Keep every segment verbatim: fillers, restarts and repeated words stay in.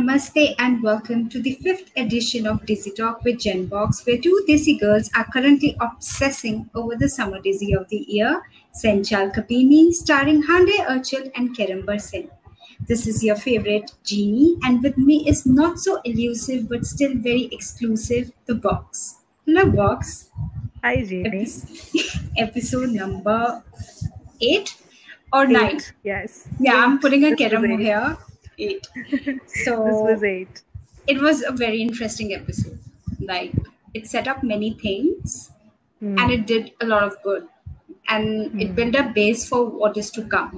Namaste and welcome to the fifth edition of Dizzy Talk with Genbox, where two Dizzy girls are currently obsessing over the summer Dizzy of the year, Senchal Kapini, starring Hande Erchel and Kerembar Singh. This is your favorite Genie, and with me is not so elusive but still very exclusive, the Box. Hello, Box. Hi, Jeannie. Epis- episode number eight or nine. Eight, yes. Yeah, I'm Eight. putting a This was Kerem eight. here. Eight. This was So eight. it was a very interesting episode. Like it set up many things and Hmm. it did a lot of good. And it Hmm. built a base for what is to come.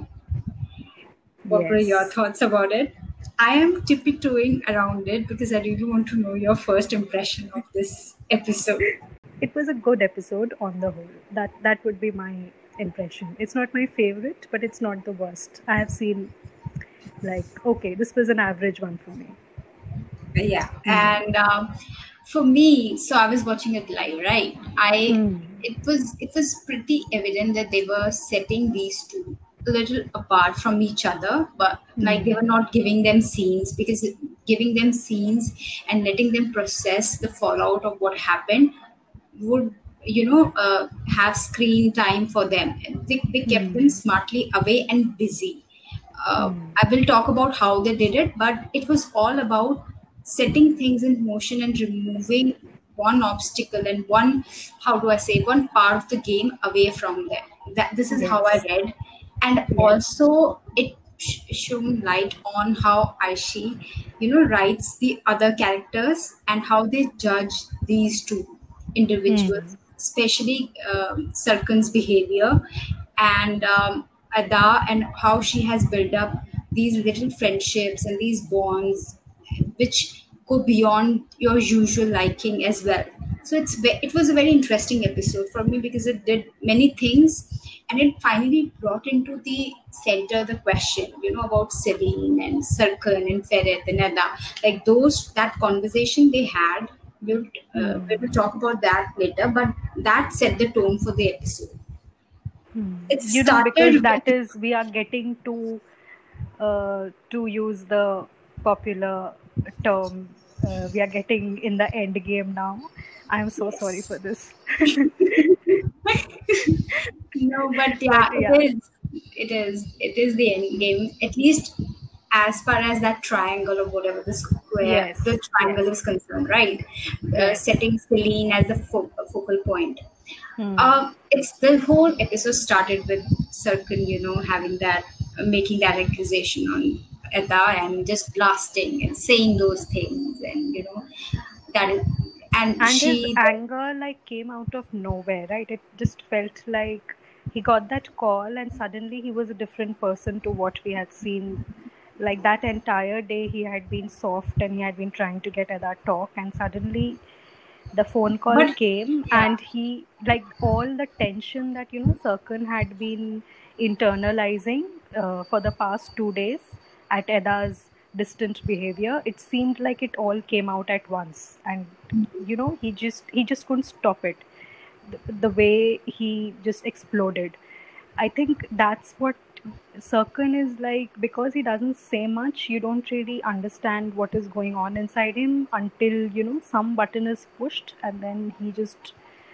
What were your Yes. thoughts about it? I am tiptoeing around it because I really want to know your first impression of this episode. It was a good episode on the whole. That that would be my impression. It's not my favorite, but it's not the worst. I have seen like okay, this was an average one for me. Yeah, Hmm. and um, for me, so I was watching it live, right? I Hmm. it was it was pretty evident that they were setting these two a little apart from each other, but like they Hmm. were not giving them scenes because giving them scenes and letting them process the fallout of what happened would you know uh, have screen time for them. They, they kept them Hmm. smartly away and busy. uh, Hmm. I will talk about how they did it, but it was all about setting things in motion and removing one obstacle and one, how do I say, one part of the game away from them. That this is how I Yes. read, and Yes. also it sh- shone light on how Aishi, you know, writes the other characters and how they judge these two individuals, Hmm. especially um, Sarkan's behavior and um, Ada and how she has built up these little friendships and these bonds which go beyond your usual liking as well. So it's ve- it was a very interesting episode for me because it did many things and it finally brought into the center the question, you know, about Celine and Sarkhan and Ferret and Ada. Like those, that conversation they had, we'll, uh, we Hmm. will talk about that later, but that set the tone for the episode. Hmm. It You know, because started that with is we are getting to uh, to use the popular term, uh, we are getting in the end game now. I'm so sorry yes. for this. No, but But yeah, yeah, it is. It is. It is the end game. At least as far as that triangle or whatever the square, the yes, triangle yes, is concerned, right? Uh, yes. setting Celine as the fo- focal point. Hmm. Um, it's the whole episode started with Sirkin, you know, having that, uh, making that accusation on Etta and just blasting and saying those things, and you know that is, and And his she, anger like came out of nowhere, right? It just felt like he got that call and suddenly he was a different person to what we had seen. Like that entire day he had been soft and he had been trying to get at that talk, and suddenly the phone call but came yeah, and he like all the tension that you know Sarkhan had been internalizing uh, for the past two days at Eda's distant behavior, it seemed like it all came out at once, and you know he just he just couldn't stop it, the, the way he just exploded. I think that's what Sarkhan is like, because he doesn't say much, you don't really understand what is going on inside him until you know some button is pushed and then he just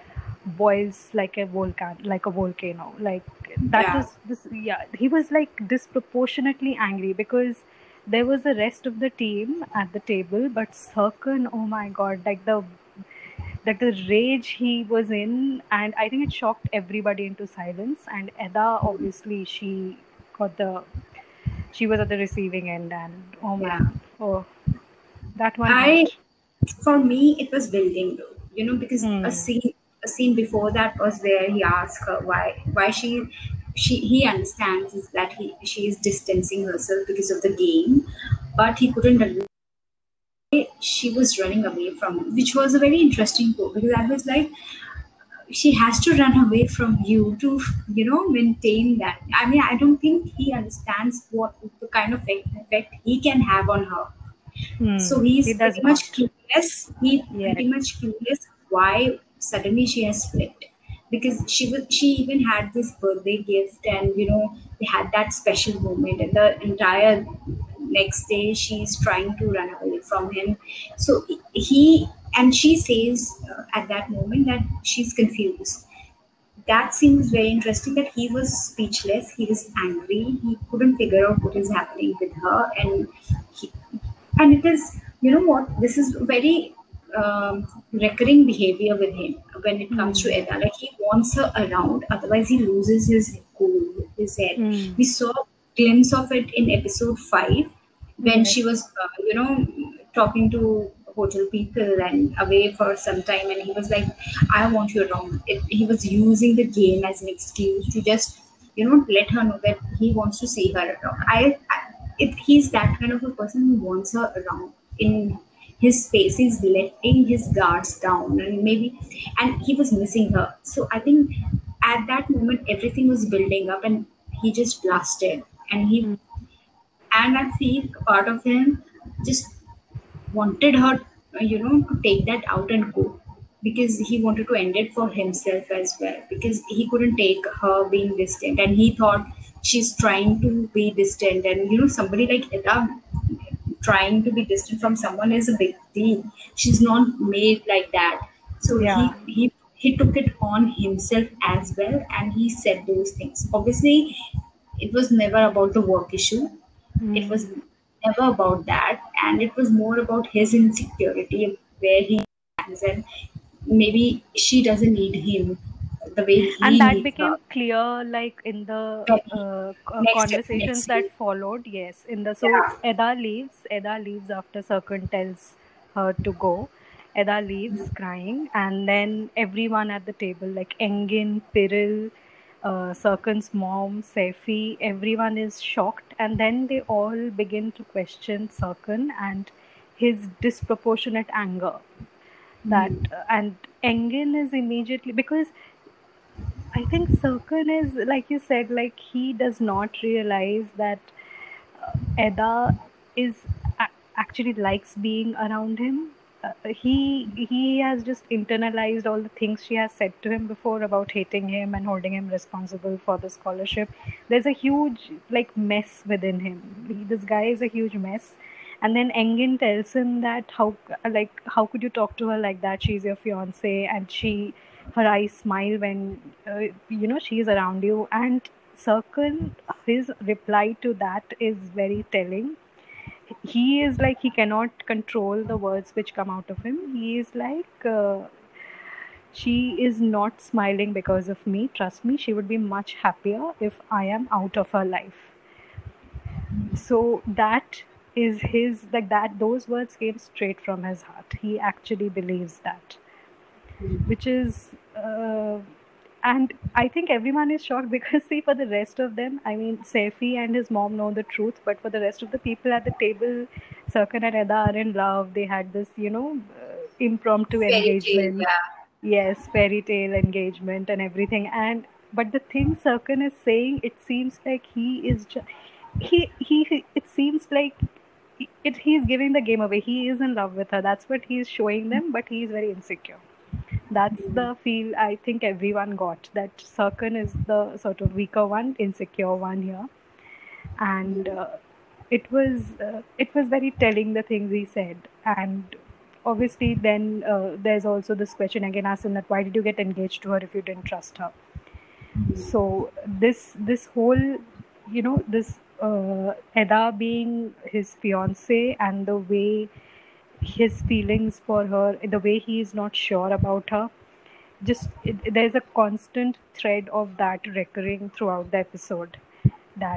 boils like a volcan like a volcano. Like that yeah. was this yeah, he was like disproportionately angry because there was the rest of the team at the table, but Sarkhan, oh my god, like the like the rage he was in, and I think it shocked everybody into silence. And Eda, obviously, she got the she was at the receiving end, and oh Yeah. man, oh, that one I, hurt. for me, it was building though, you know, because a Hmm. scene, a scene before that was where he asked her why, why she, she, he understands is that he, she is distancing herself because of the game, but he couldn't understand why she was running away from him, which was a very interesting quote because I was like, she has to run away from you to, you know, maintain that. I mean, I don't think he understands what the kind of effect, effect he can have on her. So Hmm. He he's does pretty much not. clueless. He Yes. pretty much clueless why suddenly she has split. Because she was, she even had this birthday gift, and you know they had that special moment, and the entire next day she's trying to run away from him. So he and she says uh, at that moment that she's confused. That seems very interesting that he was speechless, he was angry, he couldn't figure out what is happening with her. And he, and it is, you know what, this is very um, recurring behavior with him when it comes to Hmm. Edda. Like he wants her around, otherwise he loses his cool, his head. Hmm. We saw a glimpse of it in episode five when she Yes. was, uh, you know, talking to hotel people and away for some time, and he was like, "I want you around." It, he was using the game as an excuse to just, you know, let her know that he wants to see her around. I, I it, he's that kind of a person who wants her around in his space. He's letting his guards down, and maybe, and he was missing her. So I think at that moment everything was building up, and he just blasted, and he Hmm. and I feel a part of him just wanted her, you know, to take that out and go, because he wanted to end it for himself as well, because he couldn't take her being distant, and he thought she's trying to be distant, and you know, somebody like Ida trying to be distant from someone is a big deal. She's not made like that. So he Yeah. he he took it on himself as well, and he said those things. Obviously, it was never about the work issue. It Hmm. was never about that, and it was more about his insecurity, where he stands, and maybe she doesn't need him the way And he that needs her. became clear, like in the Very uh, co- next conversations next that week. followed. Yes, in the so Yeah. Eda leaves. Eda leaves after Sarkhan tells her to go. Eda leaves crying, and then everyone at the table, like Engin, Piril, uh, Sarkhan's mom, Saifi, everyone is shocked, and then they all begin to question Sarkhan and his disproportionate anger. That Hmm. uh, and Engin is immediately, because I think Sarkhan is, like you said, like he does not realize that uh, Eda is a- actually likes being around him. Uh, he he has just internalized all the things she has said to him before about hating him and holding him responsible for the scholarship. There's a huge like mess within him. He, this guy is a huge mess. And then Engin tells him that how like how could you talk to her like that? She's your fiance, and she her eyes smile when uh, you know she is around you. And Circle, his reply to that is very telling. He is like he cannot control the words which come out of him. He is like, uh, she is not smiling because of me. Trust me, she would be much happier if I am out of her life. So that is his, like that, those words came straight from his heart. He actually believes that, which is uh, and I think everyone is shocked because see, for the rest of them, I mean, Saifi and his mom know the truth, but for the rest of the people at the table, Sarkhan and Eda are in love. They had this, you know, uh, impromptu Fairy tale, engagement. yeah. Yes, fairy tale engagement and everything. And but the thing Sarkhan is saying, it seems like he is just he he. It seems like it. He's giving the game away. He is in love with her. That's what he's showing them, but he is very insecure. That's the feel I think everyone got, that Sarkhan is the sort of weaker one, insecure one here. And uh, it was uh, it was very telling, the things he said. And obviously then uh, there's also this question again asked him, that why did you get engaged to her if you didn't trust her? So this this whole, you know, this uh, Eda being his fiance, and the way his feelings for her, the way he is not sure about her, just it, there's a constant thread of that recurring throughout the episode, that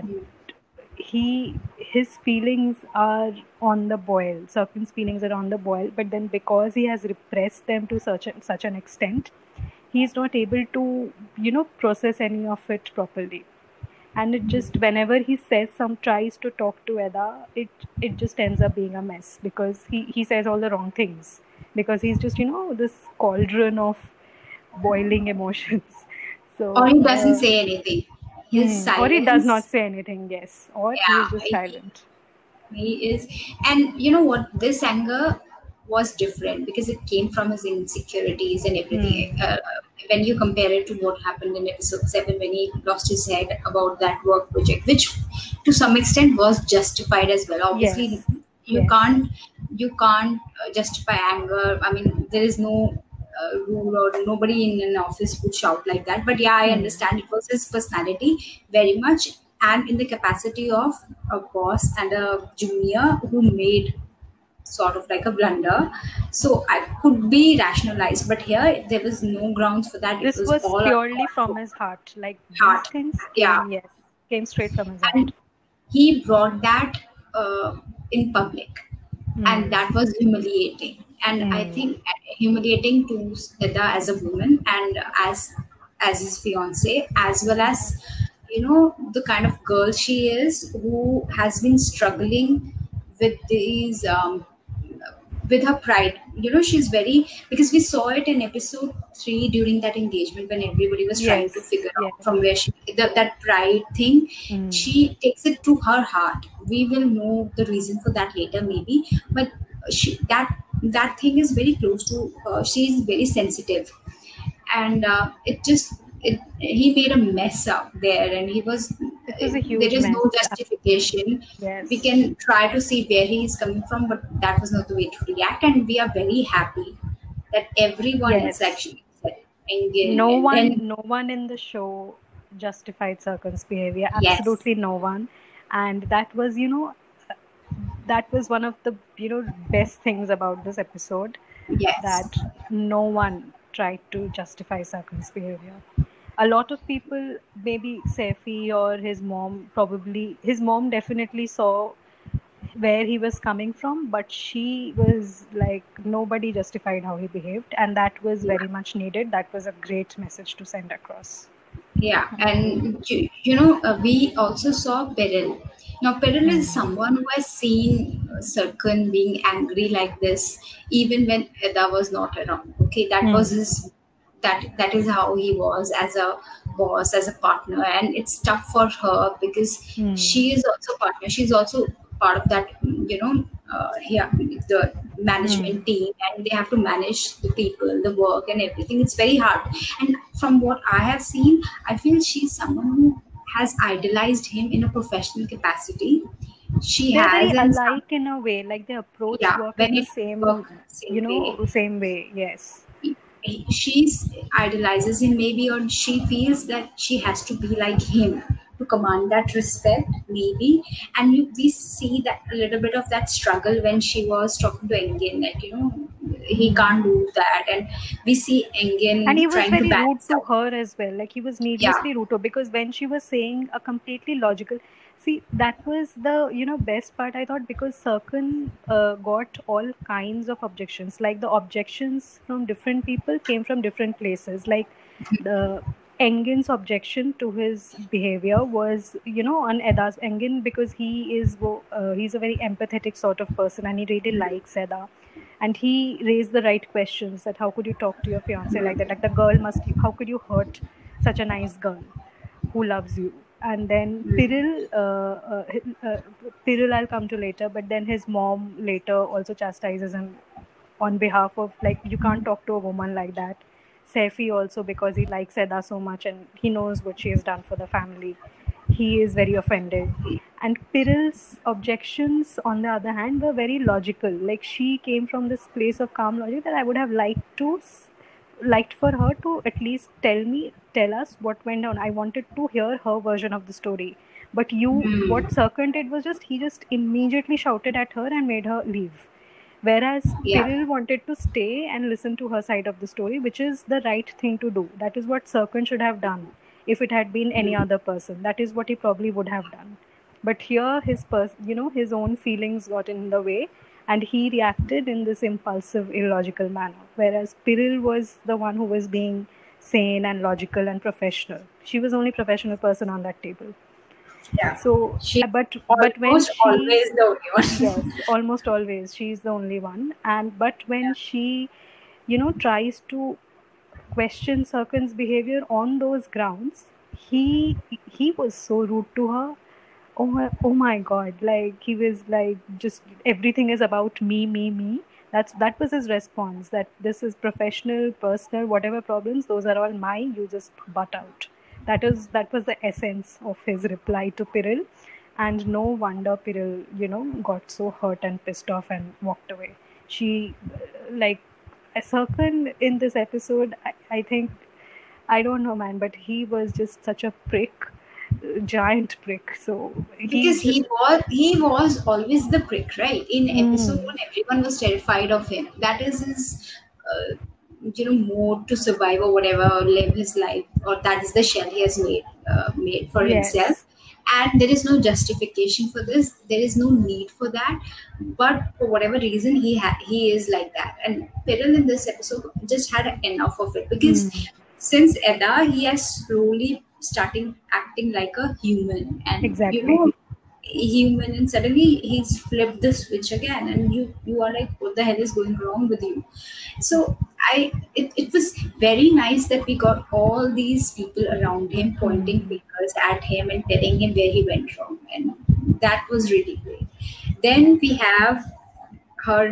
he his feelings are on the boil. Serpent's feelings are on the boil, but then because he has repressed them to such a, such an extent, he is not able to, you know, process any of it properly. And it just, whenever he says some tries to talk to Eda, it it just ends up being a mess, because he he says all the wrong things, because he's just, you know, this cauldron of boiling emotions. Or So he doesn't uh, say anything. His hmm, or he does not silence, say anything, yes, or he is yeah, just he, silent. he is. And you know what? This anger, was different because it came from his insecurities and everything. Hmm. Uh, when you compare it to what happened in episode seven, when he lost his head about that work project, which to some extent was justified as well. Obviously, Yes. you Yes. can't you can't uh, justify anger. I mean, there is no uh, rule or nobody in an office would shout like that. But yeah, I Hmm. understand it was his personality very much, and in the capacity of a boss and a junior who made sort of like a blunder. So I could be rationalized, but here there was no grounds for that. It This was was all purely on from his heart. Like these heart. things Yeah, came, yes, came straight from his heart. and he brought that uh, in public, and Hmm. that was humiliating. And I Hmm. think humiliating to Nida as a woman and as as his fiance, as well as you know the kind of girl she is, who has been struggling with these um, with her pride. You know, she's very, because we saw it in episode three during that engagement when everybody was trying to Yes. figure Yes. out from where she that, that pride thing. Hmm. She takes it to her heart. We will know the reason for that later, maybe, but she that that thing is very close to her. She's very sensitive, and uh, it just it, he made a mess up there, and he was It was a there huge is mess. no Absolutely. justification. We Yes. can try to see where he is coming from, but that was not the way to react, and we are very happy that everyone is Yes. actually engaged. No And one, then no one in the show justified Sarkhan's behavior. yes, Absolutely no one. And that was, you know, that was one of the, you know, best things about this episode, yes, that no one tried to justify Sarkhan's behavior. A lot of people, maybe Saifi or his mom, probably his mom definitely saw where he was coming from, but she was like, nobody justified how he behaved, and that was yeah. very much needed. That was a great message to send across. Yeah, and you, you know, uh, we also saw Peril. Now, Peril is Hmm. someone who has seen uh, Sarkhan being angry like this, even when Eda was not around. Okay, that was Hmm. his. That that is how he was as a boss, as a partner, and it's tough for her because Hmm. she is also a partner. She's also part of that, you know, uh, yeah, the Hmm. management team, and they have to manage the people, the work, and everything. It's very hard. And from what I have seen, I feel she's someone who has idolized him in a professional capacity. She They're very has, and some, alike in a way, like they approach yeah, work when in the it work same, same you way, know, same way. Yes. she's idolizes him maybe, or she feels that she has to be like him to command that respect maybe. And you, we see that a little bit of that struggle when she was talking to Engin, that you know he Hmm. can't do that, and we see And Engin he was trying to very rude balance to out. her as well. Like he was Yeah, needlessly rude to her, because when she was saying a completely logical, see, that was the, you know, best part, I thought, because Sarkhan uh, got all kinds of objections. Like the objections from different people came from different places. Like the Engin's objection to his behavior was, you know, on Eda's Engin, because he is wo- uh, he's a very empathetic sort of person, and he really likes Eda, and he raised the right questions, that how could you talk to your fiance like that, like the girl must, how could you hurt such a nice girl who loves you. And then Piril, uh, uh, uh, Piril I'll come to later, but then his mom later also chastises him on behalf of, like, you can't talk to a woman like that. Saifi also, because he likes Eda so much and he knows what she has done for the family, he is very offended. And Piril's objections, on the other hand, were very logical. Like she came from this place of calm logic that I would have liked to, liked for her to at least tell me, tell us what went on. I wanted to hear her version of the story. But you, what Sarkhan did was just, he just immediately shouted at her and made her leave. Whereas yeah, Piril wanted to stay and listen to her side of the story, which is the right thing to do. That is what Sarkhan should have done. If it had been any other person, that is what he probably would have done. But here, his pers- you know, his own feelings got in the way, and he reacted in this impulsive, illogical manner. Whereas Piril was the one who was being sane and logical and professional. She was the only professional person on that table. yeah. So, She uh, but but when almost she, always the only one. yes, almost always she's the only one. And but when she, you know, tries to question Sarkhan's behavior on those grounds, he he was so rude to her. Oh my, oh my God! Like he was like, just everything is about me, me, me. That's that was his response. That this is professional, personal, whatever problems, those are all mine. You just butt out. That is that was the essence of his reply to Piril, and no wonder Piril, you know, got so hurt and pissed off and walked away. She, uh, like, Sarkhan in this episode, I, I think, I don't know, man, but he was just such a prick, uh, giant prick. So he Because he just. was he was always the prick, right? In episode Mm, one, everyone was terrified of him. That is his, uh, you know, mode to survive or whatever, or live his life, or that is the shell he has made uh, made for himself. yes. And there is no justification for this. There is no need for that. But for whatever reason, he ha- he is like that. And Peril in this episode just had enough of it, because Mm, since Edda, he has slowly starting acting like a human, and you exactly. know, human, and suddenly he's flipped the switch again, and you you are like, what the hell is going wrong with you? So I it, it was very nice that we got all these people around him pointing Mm, fingers at him and telling him where he went wrong, and that was really great. Then we have her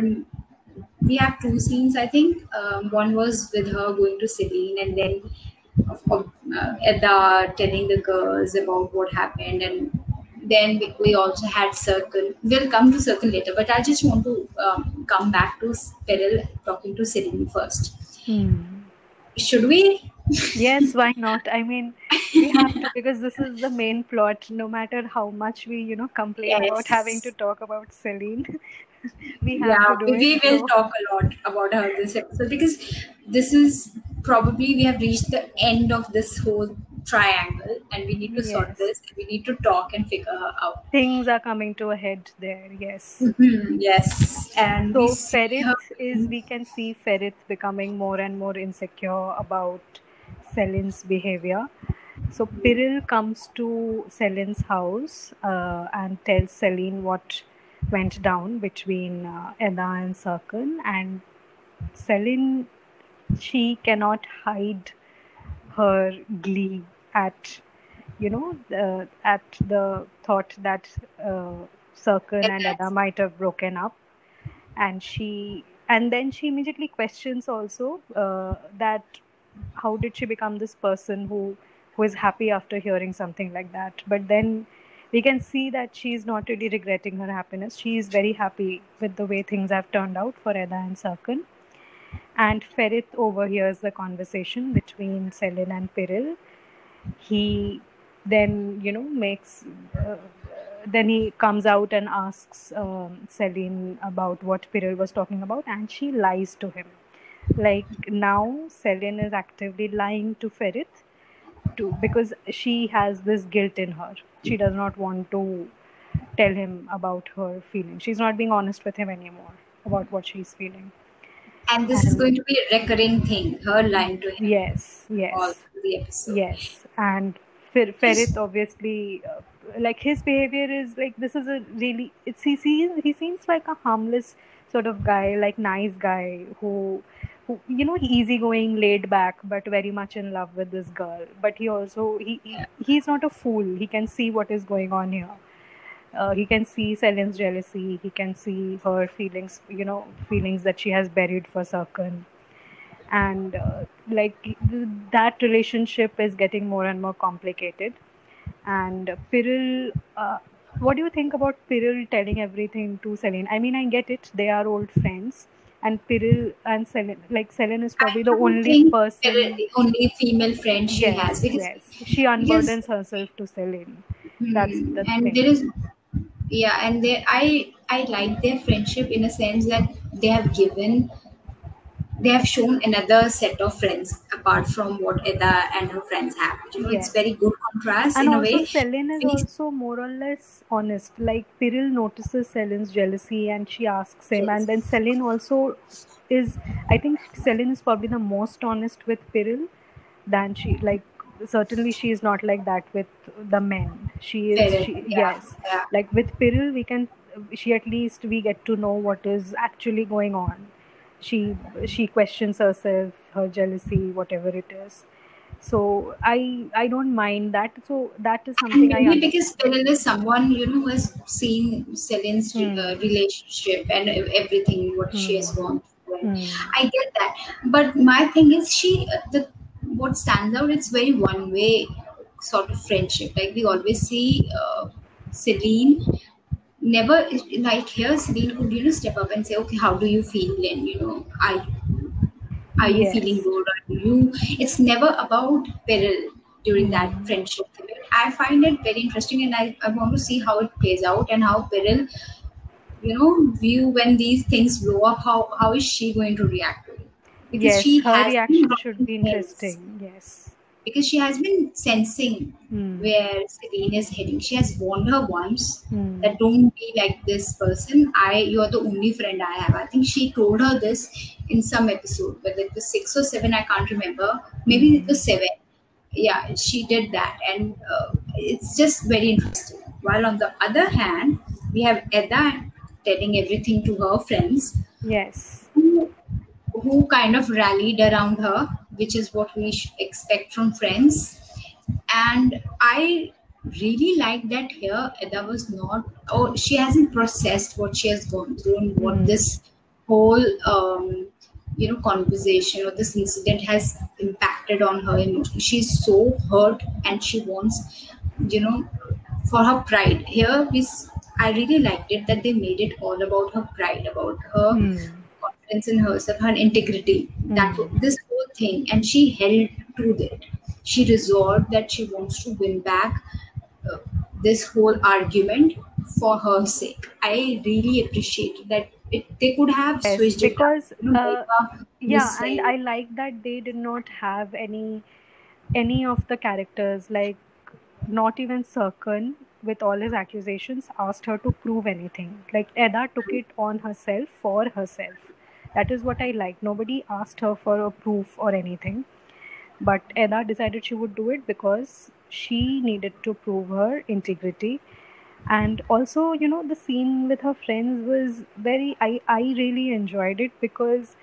we have two scenes, I think. Um, one was with her going to Celine, and then of, of, uh, Edda telling the girls about what happened, and then we, we also had Circle. We'll come to Circle later, but I just want to um, come back to Peril talking to Celine first. mm. Should we? Yes, why not? I mean, we have to, because this is the main plot. No matter how much we, you know, complain about having to Yes. talk about Celine, we have Yeah, to do we it. we will So, talk a lot about her this episode, because this is probably we have reached the end of this whole triangle, and we need to sort yes, this. We need to talk and figure her out. things are coming to a head there. Yes. Mhm, yes, and we So see Ferit her. is, we can see Ferit becoming more and more insecure about Selin's behavior. So Piril comes to Selin's house uh, and tells Selin what went down between uh, Edda and Sarkhan, and Selin, she cannot hide her glee at, you know, the, at the thought that uh, Sarkhan and Edda might have broken up. And she and then she immediately questions also uh, that how did she become this person who who is happy after hearing something like that. But then we can see that she's not really regretting her happiness. She is very happy with the way things have turned out for Edda and Sarkhan. And Ferit overhears the conversation between Selin and Piril. He then, you know, makes uh, then he comes out and asks um, Celine about what Piril was talking about, and she lies to him. Like, now Celine is actively lying to Ferit to, because she has this guilt in her. She does not want to tell him about her feelings. She's not being honest with him anymore about what she's feeling. And this is And going to be a recurring thing, her lying to him yes, all yes. through the episode. Yes, and Fer- Ferit obviously, uh, like, his behavior is like, this is a really, it's he seems he seems like a harmless sort of guy, like nice guy who, who you know, easygoing, laid back, but very much in love with this girl. But he also he, he Yeah. he's not a fool. He can see what is going on here. Uh, he can see Selin's jealousy. He can see her feelings, you know, feelings that she has buried for Sarkhan, and uh, like th- that relationship is getting more and more complicated. And Piril, uh, what do you think about Piril telling everything to Celine? I mean, I get it, they are old friends, and Piril and Celine, like, Celine is I probably the don't only think they're person. the only female friend she has, Yes, because yes, she because unburdens herself to Celine. That's hmm, the and there thing. is yeah, and they I I like their friendship in a sense that they have given they have shown another set of friends apart from what Eda and her friends have. You know, it's Yes. very good contrast And in a also, way. Selin is We also more or less honest. Like, Piril notices Selin's jealousy and she asks him. And then yes, Selin also is, I think Selin is probably the most honest with Piril than she, like, certainly she is not like that with the men. She is, fair, she, yeah, yes. yeah. Like, with Piril, we can, she at least, we get to know what is actually going on. She, she questions herself, her jealousy, whatever it is. So I I don't mind that. So that is And something I maybe because understand. Beryl is someone, you know, who has seen Celine's uh, Hmm. relationship and ev- everything what she has Hmm. gone through. And Hmm. I get that. But my thing is, she uh, the what stands out. It's very one way sort of friendship. Like we always see uh, Celine. Never like here, Celine could you know step up and say, okay, how do you feel? And you know, I are you feeling Yes. good? Are you? It's never about peril during that Hmm. friendship period. I find it very interesting, and I, I want to see how it plays out and how peril, you know, view when these things blow up. How how is she going to react to it? Because Yes, she her has been reaction should dropping be hints interesting. Yes. because she has been sensing Hmm. where Celine is heading. She has warned her once Hmm. that don't be like this person. I you're the only friend I have. I think she told her this in some episode, whether it was six or seven, I can't remember. Maybe it Hmm. was seven. Yeah, she did that, and uh, it's just very interesting. While on the other hand, we have Edda telling everything to her friends, Yes. who who kind of rallied around her, which is what we sh- expect from friends. And I really like that here Edda was not, or she hasn't processed what she has gone through and what Hmm. this whole, um, you know, conversation or this incident has impacted on her emotionally. She's so hurt and she wants, you know, for her pride. Here, we, s- I really liked it that they made it all about her pride, about her Hmm. confidence in herself, her integrity. That Hmm. this whole thing, and she held to it. She resolved that she wants to win back uh, this whole argument for her sake. I really appreciate that. It, they could have Yes, switched it up, because you know, make uh, a yeah, and missing. I like that they did not have any any of the characters, like not even Sirkun, with all his accusations, asked her to prove anything. Like Edda took it on herself for herself. That is what I like. Nobody asked her for a proof or anything. But Edda decided she would do it because she needed to prove her integrity. And also, you know, the scene with her friends was very, I, I really enjoyed it because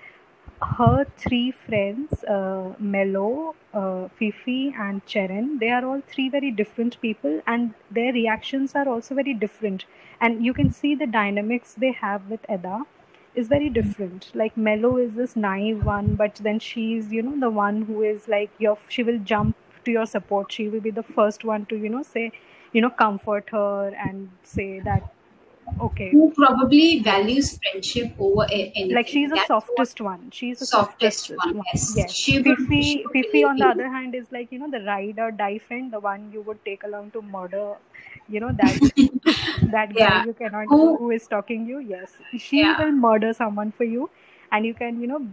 her three friends, uh, Mello, uh, Fifi, and Cheren, they are all three very different people, and their reactions are also very different. And you can see the dynamics they have with Edda is very different. Like Mello is this naive one, but then she's, you know, the one who is like your. She will jump to your support. She will be the first one to, you know, say, you know, comfort her and say that okay, Who probably yes, values friendship over a- like anything. she's the That's what softest one. She's the softest softest one. one. Yes, Yes. she would. She Fifi would Fifi believe on the you. other hand is like, you know, the ride or die friend, the one you would take along to murder, you know, that that guy Yeah. you cannot Who? who is stalking you. Yes. She Yeah. will murder someone for you, and you can, you know,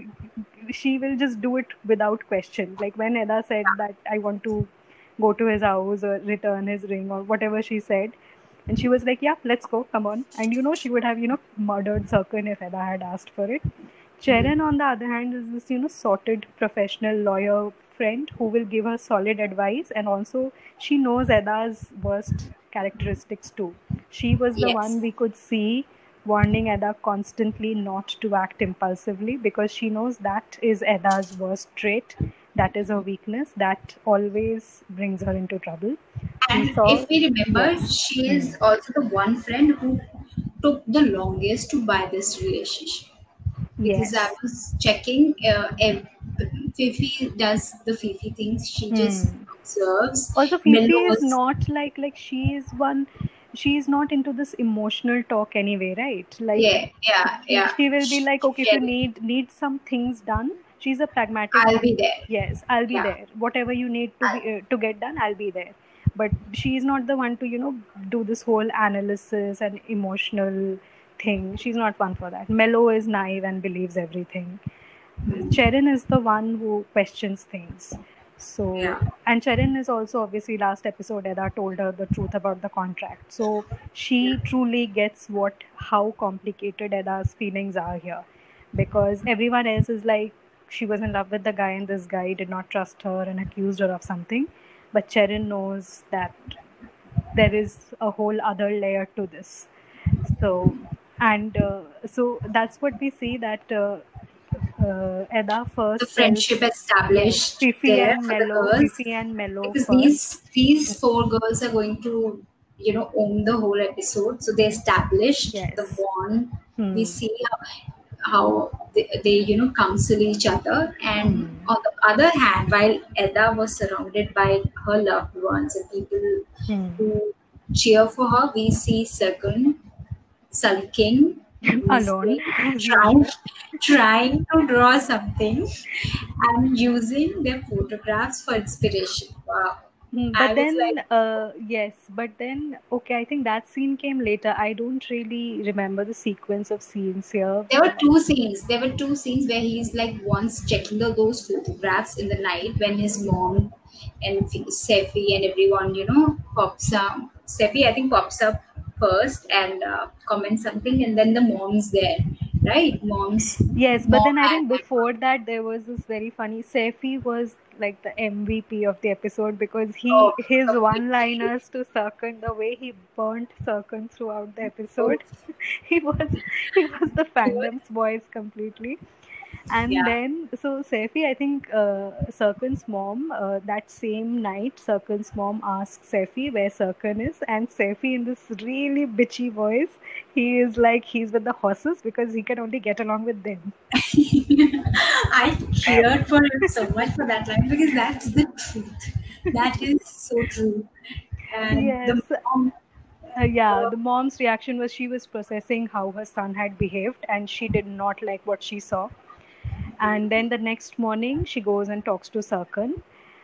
she will just do it without question. Like when Edda said that I want to go to his house or return his ring or whatever she said, and she was like, yeah, let's go, come on. And you know, she would have, you know, murdered Sirkun if Edda had asked for it. Cheren, on the other hand, is this, you know, sorted professional lawyer friend who will give her solid advice, and also she knows Edda's worst characteristics too. She was the Yes. one we could see warning Edda constantly not to act impulsively because she knows that is Edda's worst trait. That is her weakness. That always brings her into trouble. We And saw, if we remember, yes. she Hmm. is also the one friend who took the longest to buy this relationship. Because I Yes. was checking, uh, if Fifi does the Fifi things, she just Hmm. observes. Also, Fifi Mello is was, not like like she is one. She is not into this emotional talk anyway, right? Like yeah, yeah, she, yeah. she will be She, like, okay, if you she, need need some things done, she's a pragmatic I'll one. be there. Yes, I'll be Yeah. there. Whatever you need to be I, uh, to get done, I'll be there. But she's not the one to, you know, do this whole analysis and emotional thing. She's not one for that. Mello is naive and believes everything. Cherin is the one who questions things. yeah. So, and Cherin is also obviously last episode Edda told her the truth about the contract. So Yeah. she truly gets what how complicated Edda's feelings are here, because everyone else is like she was in love with the guy and this guy did not trust her and accused her of something, but Cherin knows that there is a whole other layer to this. So and uh, so that's what we see that. Uh, uh, Eda The first friendship tells, yes, established Fifi there and for the Mello, girls, Fifi and Mello because first. these these four girls are going to, you know, own the whole episode. So they established the Yes. bond. We Hmm. see how, how they, they you know counsel each other, and Hmm. on the other hand, while Edda was surrounded by her loved ones and people Hmm. who cheer for her, we see Sagan sulking, Alone, missing, as trying, usual. trying to draw something, and using their photographs for inspiration. Wow. Mm, I But was like, then, uh, yes, but then, okay, I think that scene came later. I don't really remember the sequence of scenes here. there were two scenes. There were two scenes where he's like once checking the, those photographs in the night when his mom and Sefi and everyone, you know, pops up. Sefi, I think, pops up first and uh, comments something, and then the mom's there, right? Mom's Yes, but mom then I think and before that there was this very funny. Saifi was like the M V P of the episode because he oh, his completely. one-liners to Sarkhan, the way he burnt Sarkhan throughout the Oh, episode, he was he was the he was, fandom's voice completely. And yeah. then, so Saifi, I think uh, Sarkhan's mom, uh, that same night, Sarkhan's mom asks Saifi where Sarkhan is, and Saifi, in this really bitchy voice, he is like he's with the horses because he can only get along with them. I cheered for him so much for that line because that's the truth. That is so true. And the Yes. mom, Uh, yeah, uh, the mom's reaction was she was processing how her son had behaved and she did not like what she saw. And then the next morning, she goes and talks to Sarkhan.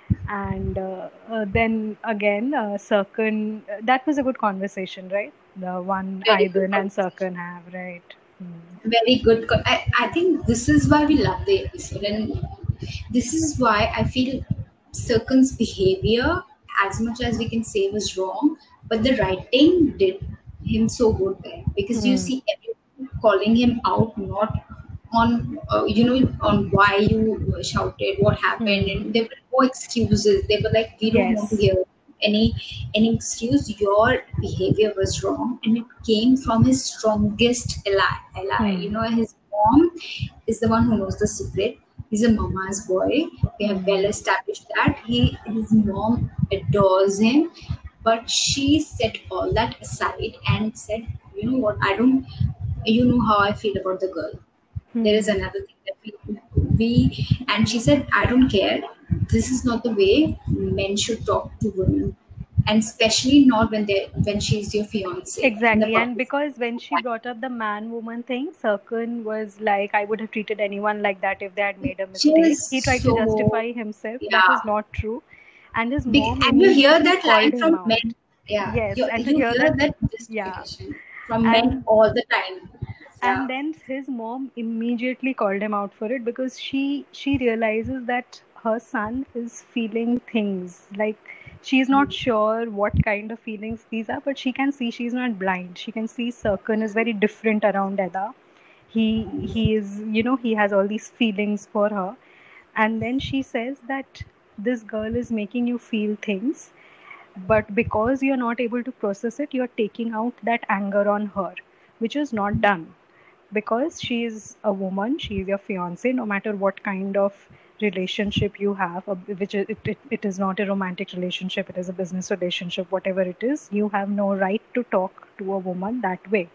And uh, uh, then again, uh, Sarkhan, uh, that was a good conversation, right? The one very good Aiden and conversation. Sarkhan have, right? Hmm. Very good. co- I, I think this is why we love the episode, and this is why I feel Sirkan's behavior, as much as we can say, was wrong, but the writing did him so good there because you Hmm. see everyone calling him out, not on uh, you know on why you shouted, what happened, Hmm. and there were no excuses. They were like, we don't want to Yes. hear any any excuse. Your behavior was wrong, and it came from his strongest ally. ally. You Hmm. know, his mom is the one who knows the secret. He's a mama's boy. We have well Hmm. established that. He his mom adores him, but she set all that aside and said, you know what, I don't, you know how I feel about the girl. There is Hmm. another thing that we, we and she said, I don't care. This is not the way men should talk to women, and especially not when they when she's your fiance in the Exactly. And public. because when she brought up the man woman thing, Sarkhan was like, I would have treated anyone like that if they had made a mistake. He Just tried to so, justify himself. That is yeah. not true. And his Be- mom and you hear immediately that called line him from out. men. Yeah, Yes. you And to you hear hear that, that yeah. justification from men And all the time. and Yeah. then his mom immediately called him out for it because she she realizes that her son is feeling things like she's not sure what kind of feelings these are, but she can see, she's not blind, she can see Sarkhan is very different around Eda. He he is, you know, he has all these feelings for her. And then she says that this girl is making you feel things, but because you're not able to process it, you're taking out that anger on her, which is not done. Because she is a woman, she is your fiance, no matter what kind of relationship you have, uh, which is, it, it, it is not a romantic relationship, it is a business relationship, whatever it is, you have no right to talk to a woman that way.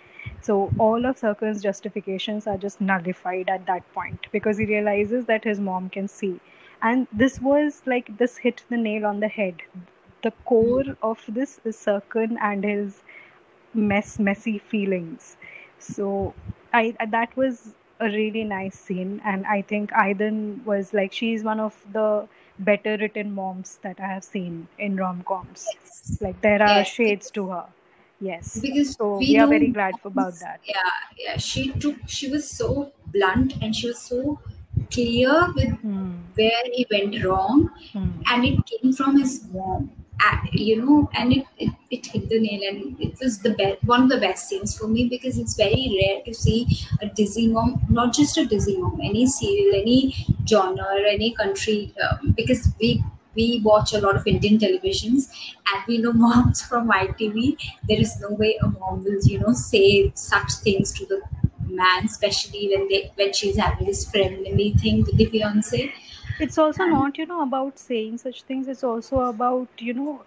So all of Sarkhan's justifications are just nullified at that point because he realizes that his mom can see. And this was like, this hit the nail on the head. The core of this is Sarkhan and his mess, messy feelings. So I that was a really nice scene, and I think Aiden was like, she's one of the better written moms that I have seen in rom coms. Yes. Like there are Yes. shades to her. Yes. Because So we we are very know glad about that. yeah, yeah, she took she was so blunt and she was so clear with Hmm. where he went wrong, Hmm. and it came from his mom. Uh, you know, and it, it, it hit the nail, and it was the best, one of the best scenes for me because it's very rare to see a Disney mom, not just a Disney mom, any serial, any genre, any country, um, because we we watch a lot of Indian televisions, and we know moms from I T V. There is no way a mom will, you know, say such things to the man, especially when they when she's having this friendly thing with the fiance. It's also And not, you know, about saying such things. It's also about, you know,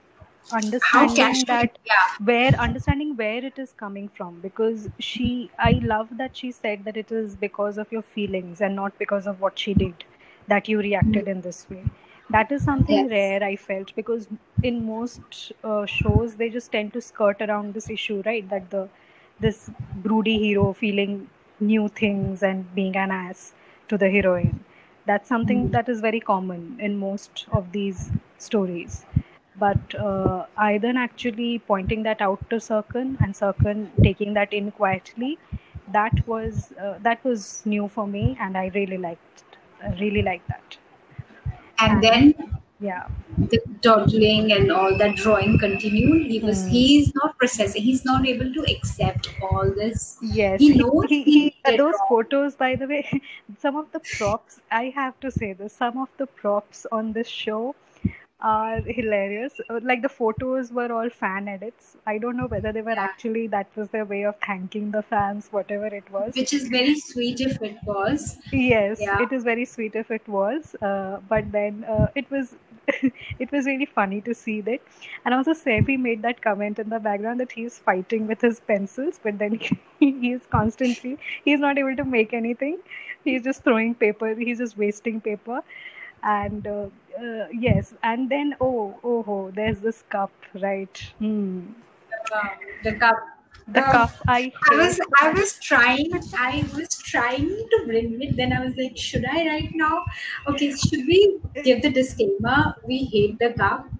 how understanding casually, that yeah, where understanding where it is coming from, because she I love that she said that it is because of your feelings and not because of what she did that you mm, reacted in this way. That is something yes, rare, I felt, because in most uh, shows they just tend to skirt around this issue, right? That the this broody hero feeling new things and being an ass to the heroine. That's something mm, that is very common in most of these stories. But uh, Aidan actually pointing that out to Sirkan and Sirkan taking that in quietly, that was uh, that was new for me, and I really liked I really liked that. and And then yeah, the dawdling and all that drawing continued. He was hmm. he's not processing. He's not able to accept all this. Yes, He he, knows he, he he uh, did those wrong. photos, by the way, some of the props, I have to say this, some of the props on this show are hilarious. Uh, Like the photos were all fan edits. I don't know whether they were Yeah, actually, that was their way of thanking the fans, whatever it was. which is very sweet if it was. Yes, Yeah, it is very sweet if it was, uh, but then uh, it was it was really funny to see that. And also Saifi made that comment in the background that he's fighting with his pencils, but then he, he is constantly he's not able to make anything. He's just throwing paper. He's just wasting paper. And uh, uh, yes, and then oh oh oh, there's this cup, right? Hmm. um, the cup. The Uh, cup I I was hate. I was trying I was trying to bring it. Then I was like, should I right now? Okay, should we give the disclaimer? We hate the cup.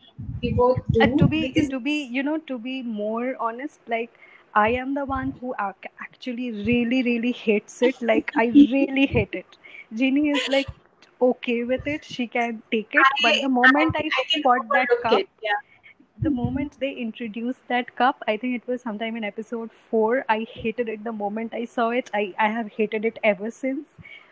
We both uh, to do be because to be you know to be more honest, like I am the one who ac- actually really really hates it. Like I really hate it. Jeannie is like okay with it, she can take it, but I the I, moment I I can spot that overlook cup, it. Yeah. the moment they introduced that cup, I think it was sometime in episode four, I hated it the moment I saw it. I i have hated it ever since,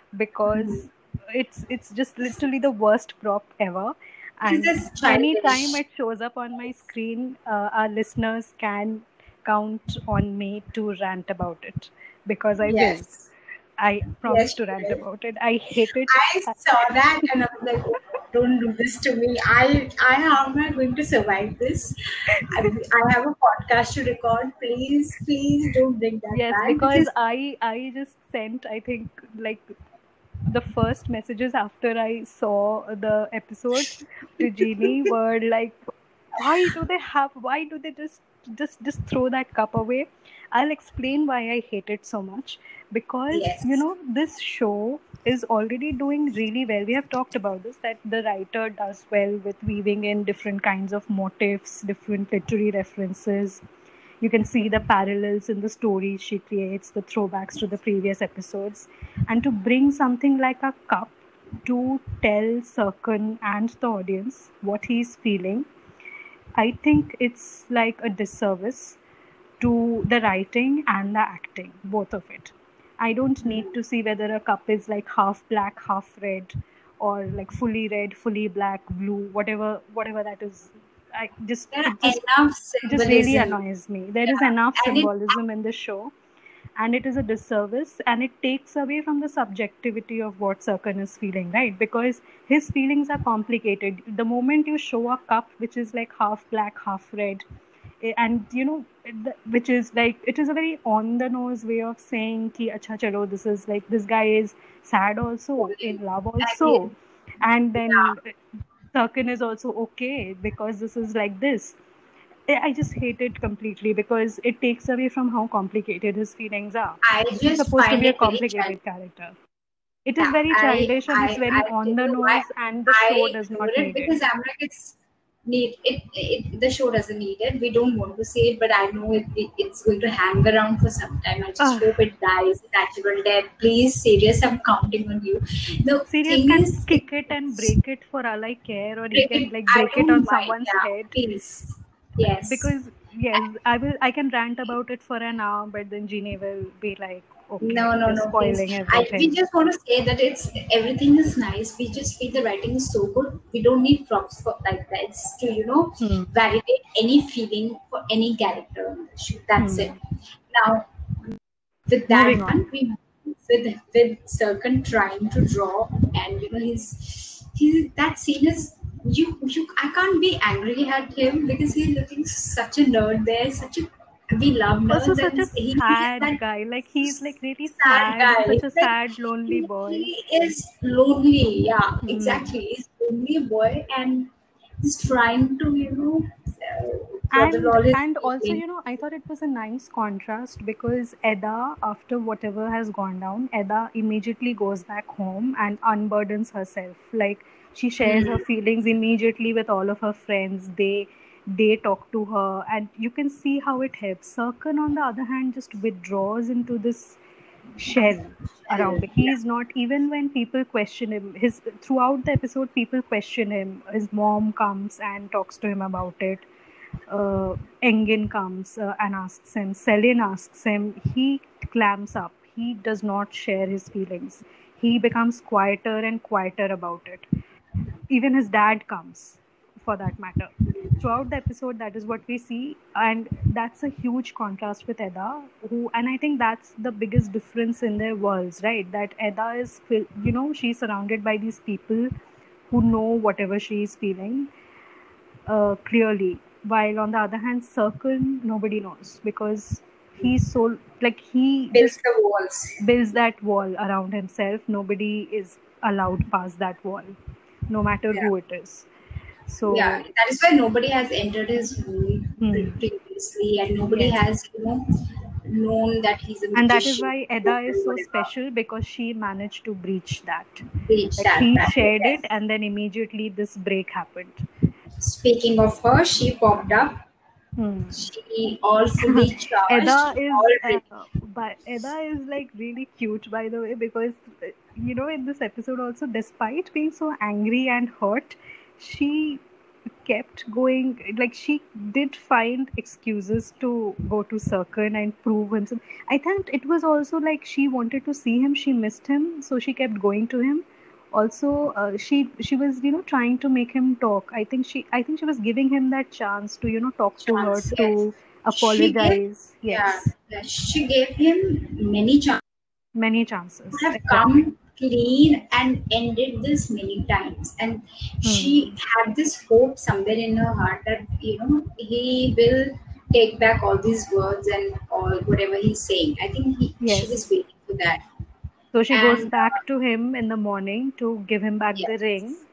Mhm. because it's it's just literally the worst prop ever. It is And just anytime childish. it shows up on my screen, uh, our listeners can count on me to rant about it, because I will. Yes. I promise Yes, to you rant will. about it. I hate it. I saw that and I was like, oh, don't do this to me. I, I, how am I going to survive this? I, I have a podcast to record. Please, please don't bring that Yes, back because because I I just sent, I think, like the first messages after I saw the episode to Jeannie were like, why do they have why do they just just just throw that cup away? I'll explain why I hate it so much. Because you yes, know this show is already doing really well. We have talked about this, that the writer does well with weaving in different kinds of motifs, different literary references. You can see the parallels in the stories she creates, the throwbacks to the previous episodes. And to bring something like a cup to tell Sirkan and the audience what he's feeling, I think it's like a disservice to the writing and the acting, both of it. I don't need to see whether a cup is like half black, half red, or like fully red, fully black, blue, whatever, whatever that is. I just there it are just enough it just really symbolism. annoys me. There is Yeah, enough and it symbolism in the show, and it is a disservice, and it takes away from the subjectivity of what Sarkhan is feeling, right? Because his feelings are complicated. The moment you show a cup which is like half black, half red, eh, and you know, the- which is like, it is a very on the nose way of saying ki acha chalo, this is like, this guy is sad also, in love and also, it, and then yeah, Sarkhan is also okay because this is like this. I I just hate it completely because it takes away from how complicated his feelings are. I This is just supposed to find be a it very childish. complicated character. It is Yeah, very I, childish and it's I, very I tell on the you why nose, and the show I does ignore not it need it. because I'm like it's need it, it. The show doesn't need it. We don't want to see it, but I know it, it. It's going to hang around for some time. I just Uh, hope it dies a natural death. Please, serious. I'm counting on you. The Sirius thing can is, it, kick it and it's break it for all I care, or he break can it. like I break it don't on mind. someone's Yeah, head. please. Yes. Because yes, I will. I can rant about it for an hour, but then Jeannie will be like, No, "Okay, no, you're no, please. spoiling I we everything." just want to say that it's everything is nice. We just feel the writing is so good. We don't need props for like that. It's to you know Hmm. validate any feeling for any character on the show. That's it. Hmm. Now with that Moving on. one, we with with Sirkan trying to draw, and you know he's he that scene is you you I can't be angry at him because he's looking such a nerd there, such a we love Also, nerds, such and a he is sad that guy. Like he's like really sad sad, guy. such a Like sad, lonely he, boy. he is lonely. Yeah, Hmm. exactly. He's lonely boy, and he's trying to you know uh, bottle and all his and also, feelings. you know, I thought it was a nice contrast because Edda, after whatever has gone down, Edda immediately goes back home and unburdens herself. Like she shares her Mm. feelings immediately with all of her friends. They they talk to her, and you can see how it helps. Sarkhan, on the other hand, just withdraws into this shell around it. He Yeah. is not, even when people question him, his throughout the episode people question him. His mom comes and talks to him about it. uh, Engin comes uh, and asks him, Selin asks him, he clams up. He does not share his feelings. He becomes quieter and quieter about it. Even his dad comes, for that matter. Throughout the episode, that is what we see, and that's a huge contrast with Edda, who, and I think that's the biggest difference in their worlds, right? That Edda is, you know, she's surrounded by these people who know whatever she is feeling, uh, clearly, while on the other hand, Circle, nobody knows because he's so, like, he Builds just the walls. builds that wall around himself. Nobody is allowed past that wall, no matter Yeah. who it is. Yeah, So, that is why nobody has entered his world pre- hmm, previously, and nobody yes. has, you know, known that he's a And that is magician why or Edda is so whatever. special, because she managed to breach that. Reach Like, that he barrier. shared it, Yes. and then immediately this break happened. Speaking of her, she popped up. Hmm. She all fully Edda charged, is, all uh, ready. but Edda is like really cute, by the way, because uh, you know, in this episode also, despite being so angry and hurt, she kept going. Like, she did find excuses to go to Circle and prove himself. I think it was also like she wanted to see him, she missed him, so she kept going to him. Also, uh, she she was, you know, trying to make him talk. I think she I think she was giving him that chance to, you know, talk to her, Chance, yes. to She gave, apologize. yeah, Yes, yeah, she gave him many chances. many Could chances, have exactly. come clean and ended this many times, and she Hmm. had this hope somewhere in her heart that you know he will take back all these words and all whatever he's saying. I think he, she was Yes. waiting for that, So she goes and uh, back to him in the morning to give him back the ring, yes,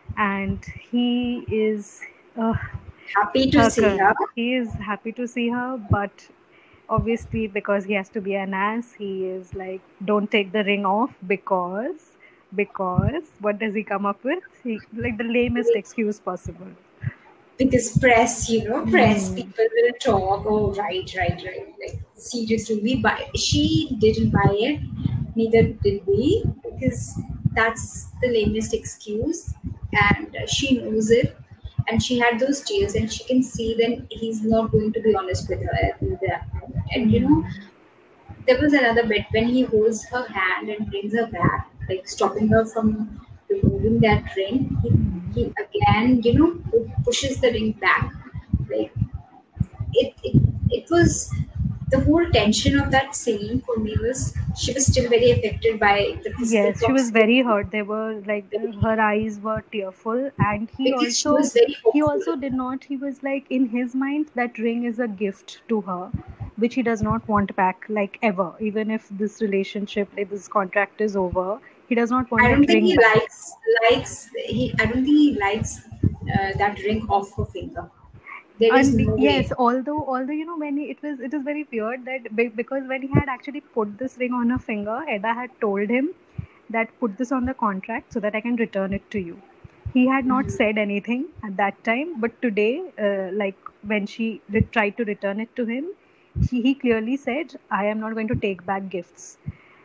and he is, uh, happy to see her. Hakan. He is happy to see her, but obviously, because he has to be an ass, he is like, don't take the ring off because, because, what does he come up with? He, like, the lamest excuse possible. Because press, you know, press Hmm. people will talk. Oh, right, right, right. Like seriously, we buy. She didn't buy it, neither did we, because that's the lamest excuse, and uh, she knows it, and she had those tears, and she can see then he's not going to be honest with her at that moment. And you know, Hmm. there was another bit when he holds her hand and brings her back, like stopping her from removing that ring. He, Hmm. he again, you know, pu- pushes the ring back. Like it, it, it was the whole tension of that scene for me was she was still very affected by the physical Yes, she was very proximity hurt. They were like, her eyes were tearful, and he because she also was very he hopeful. also did not. He was like, in his mind, that ring is a gift to her, which he does not want back, like, ever. Even if this relationship, like, this contract is over, he does not want I don't that think ring he back. likes likes he. I don't think he likes uh, that ring off her finger. There is And no yes, way. although although you know, when he, it was it is very weird that be- because when he had actually put this ring on her finger, Edda had told him that, put this on the contract so that I can return it to you. He had not said anything at that time, but today, uh, like, when she re- tried to return it to him, he, he clearly said, I am not going to take back gifts.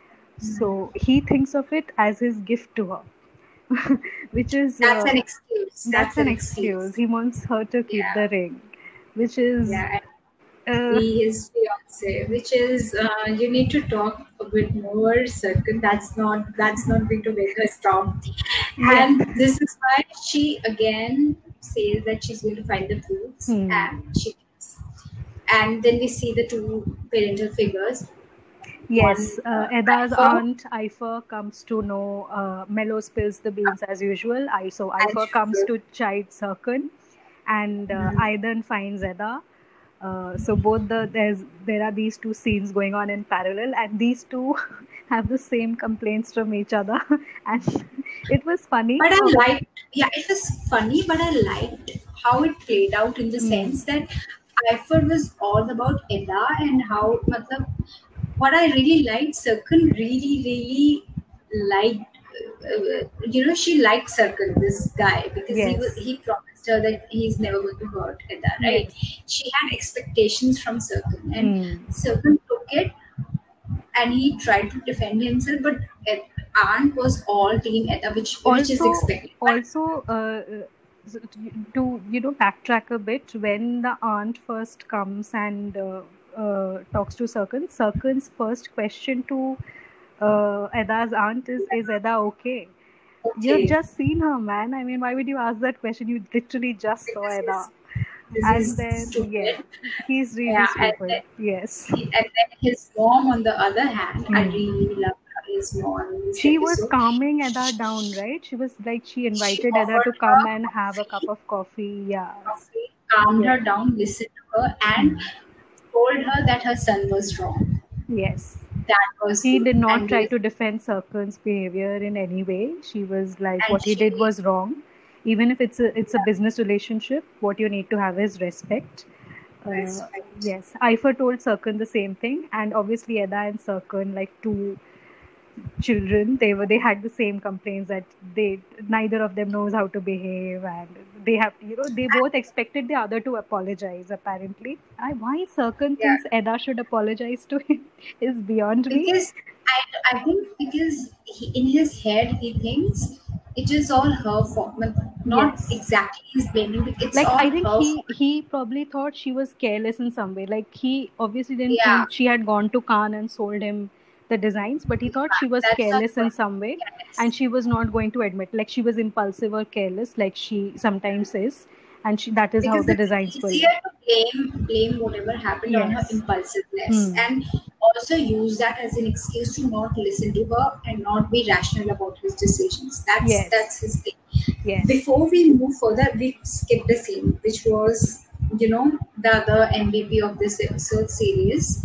So he thinks of it as his gift to her, which is, That's an uh, excuse. that's That's an an excuse. excuse. He wants her to keep Yeah, the ring, which is, yeah. And uh, be his fiance, which is uh, you need to talk a bit more certain. That's not that's not going to make her stop. yeah. And this is why she again says that she's going to find the proofs, Hmm. and she does. And then we see the two parental figures. one Yes, uh, uh, Eda's Ifer, aunt Ifer comes to know. Uh, Mello spills the beans as usual. I so as Ifer comes usual. to chide Sarkhan, and uh, Mm. Aidan finds Eda. Uh, so both the there's there are these two scenes going on in parallel, and these two have the same complaints from each other, and it was funny. But I Uh, liked, yeah, it was funny, but I liked how it played out in the mm, sense that Ifer was all about Eda and how, matlab, what I really liked, Sarkhan really, really liked, uh, uh, you know, she liked Sarkhan, this guy, because he was, yes, he promised her that he's never going to hurt Eda, right? yes. She had expectations from Sarkhan, and Mm. Sarkhan took it and he tried to defend himself, but Ed, Aunt was all team Etta, which which is also expected. But also uh, uh, to you know backtrack a bit, when the aunt first comes and uh, uh, talks to Sarkhan, Sarkhan's first question to uh, Eda's aunt is is Eda okay? You've okay, just seen her, man. I mean, why would you ask that question? You literally just saw this Eda. is this And is then yeah, stupid. he's really Yeah, and then, stupid. Yes. he, and then his mom, on the other hand, I Hmm. really loved his mom in this She was episode. calming Eda down, right? She was like, she She invited Eda offered to come her and have a cup coffee, of coffee. Yeah. coffee, calmed Yeah. her down, listened to her, and Hmm. told her that her son was wrong. Yes. That was He good, did not and try they, to defend Sarkhan's behavior in any way. She was like, and what he did she was wrong. Even if it's a it's a business relationship, what you need to have is respect. Uh, respect. yes, Ifer told Sarkhan the same thing, and obviously Eda and Sarkhan, like two children, they were they had the same complaints that they neither of them knows how to behave, and they have you know they both expected the other to apologize. Apparently, I, why Sarkhan Yeah, thinks Eda should apologize to him is beyond me. because I, I think because he, in his head he thinks it is all her fault. But not Yes. exactly he's blaming. It's Like all I think her he fault. he probably thought she was careless in some way. Like he obviously didn't Yeah, think she had gone to Khan and sold him the designs, but he thought she was that's not careless in what. some way, and Yes. she was not going to admit. Like she was impulsive or careless, like she sometimes is, and she, that is how Because the it's designs were easier left. to blame blame whatever happened on her Yes. impulsiveness, Hmm. and also use that as an excuse to not listen to her and not be rational about his decisions. That's Yes. that's his thing. Yes. Before we move further, we skipped a scene, which was, you know, the other M V P of this episode series.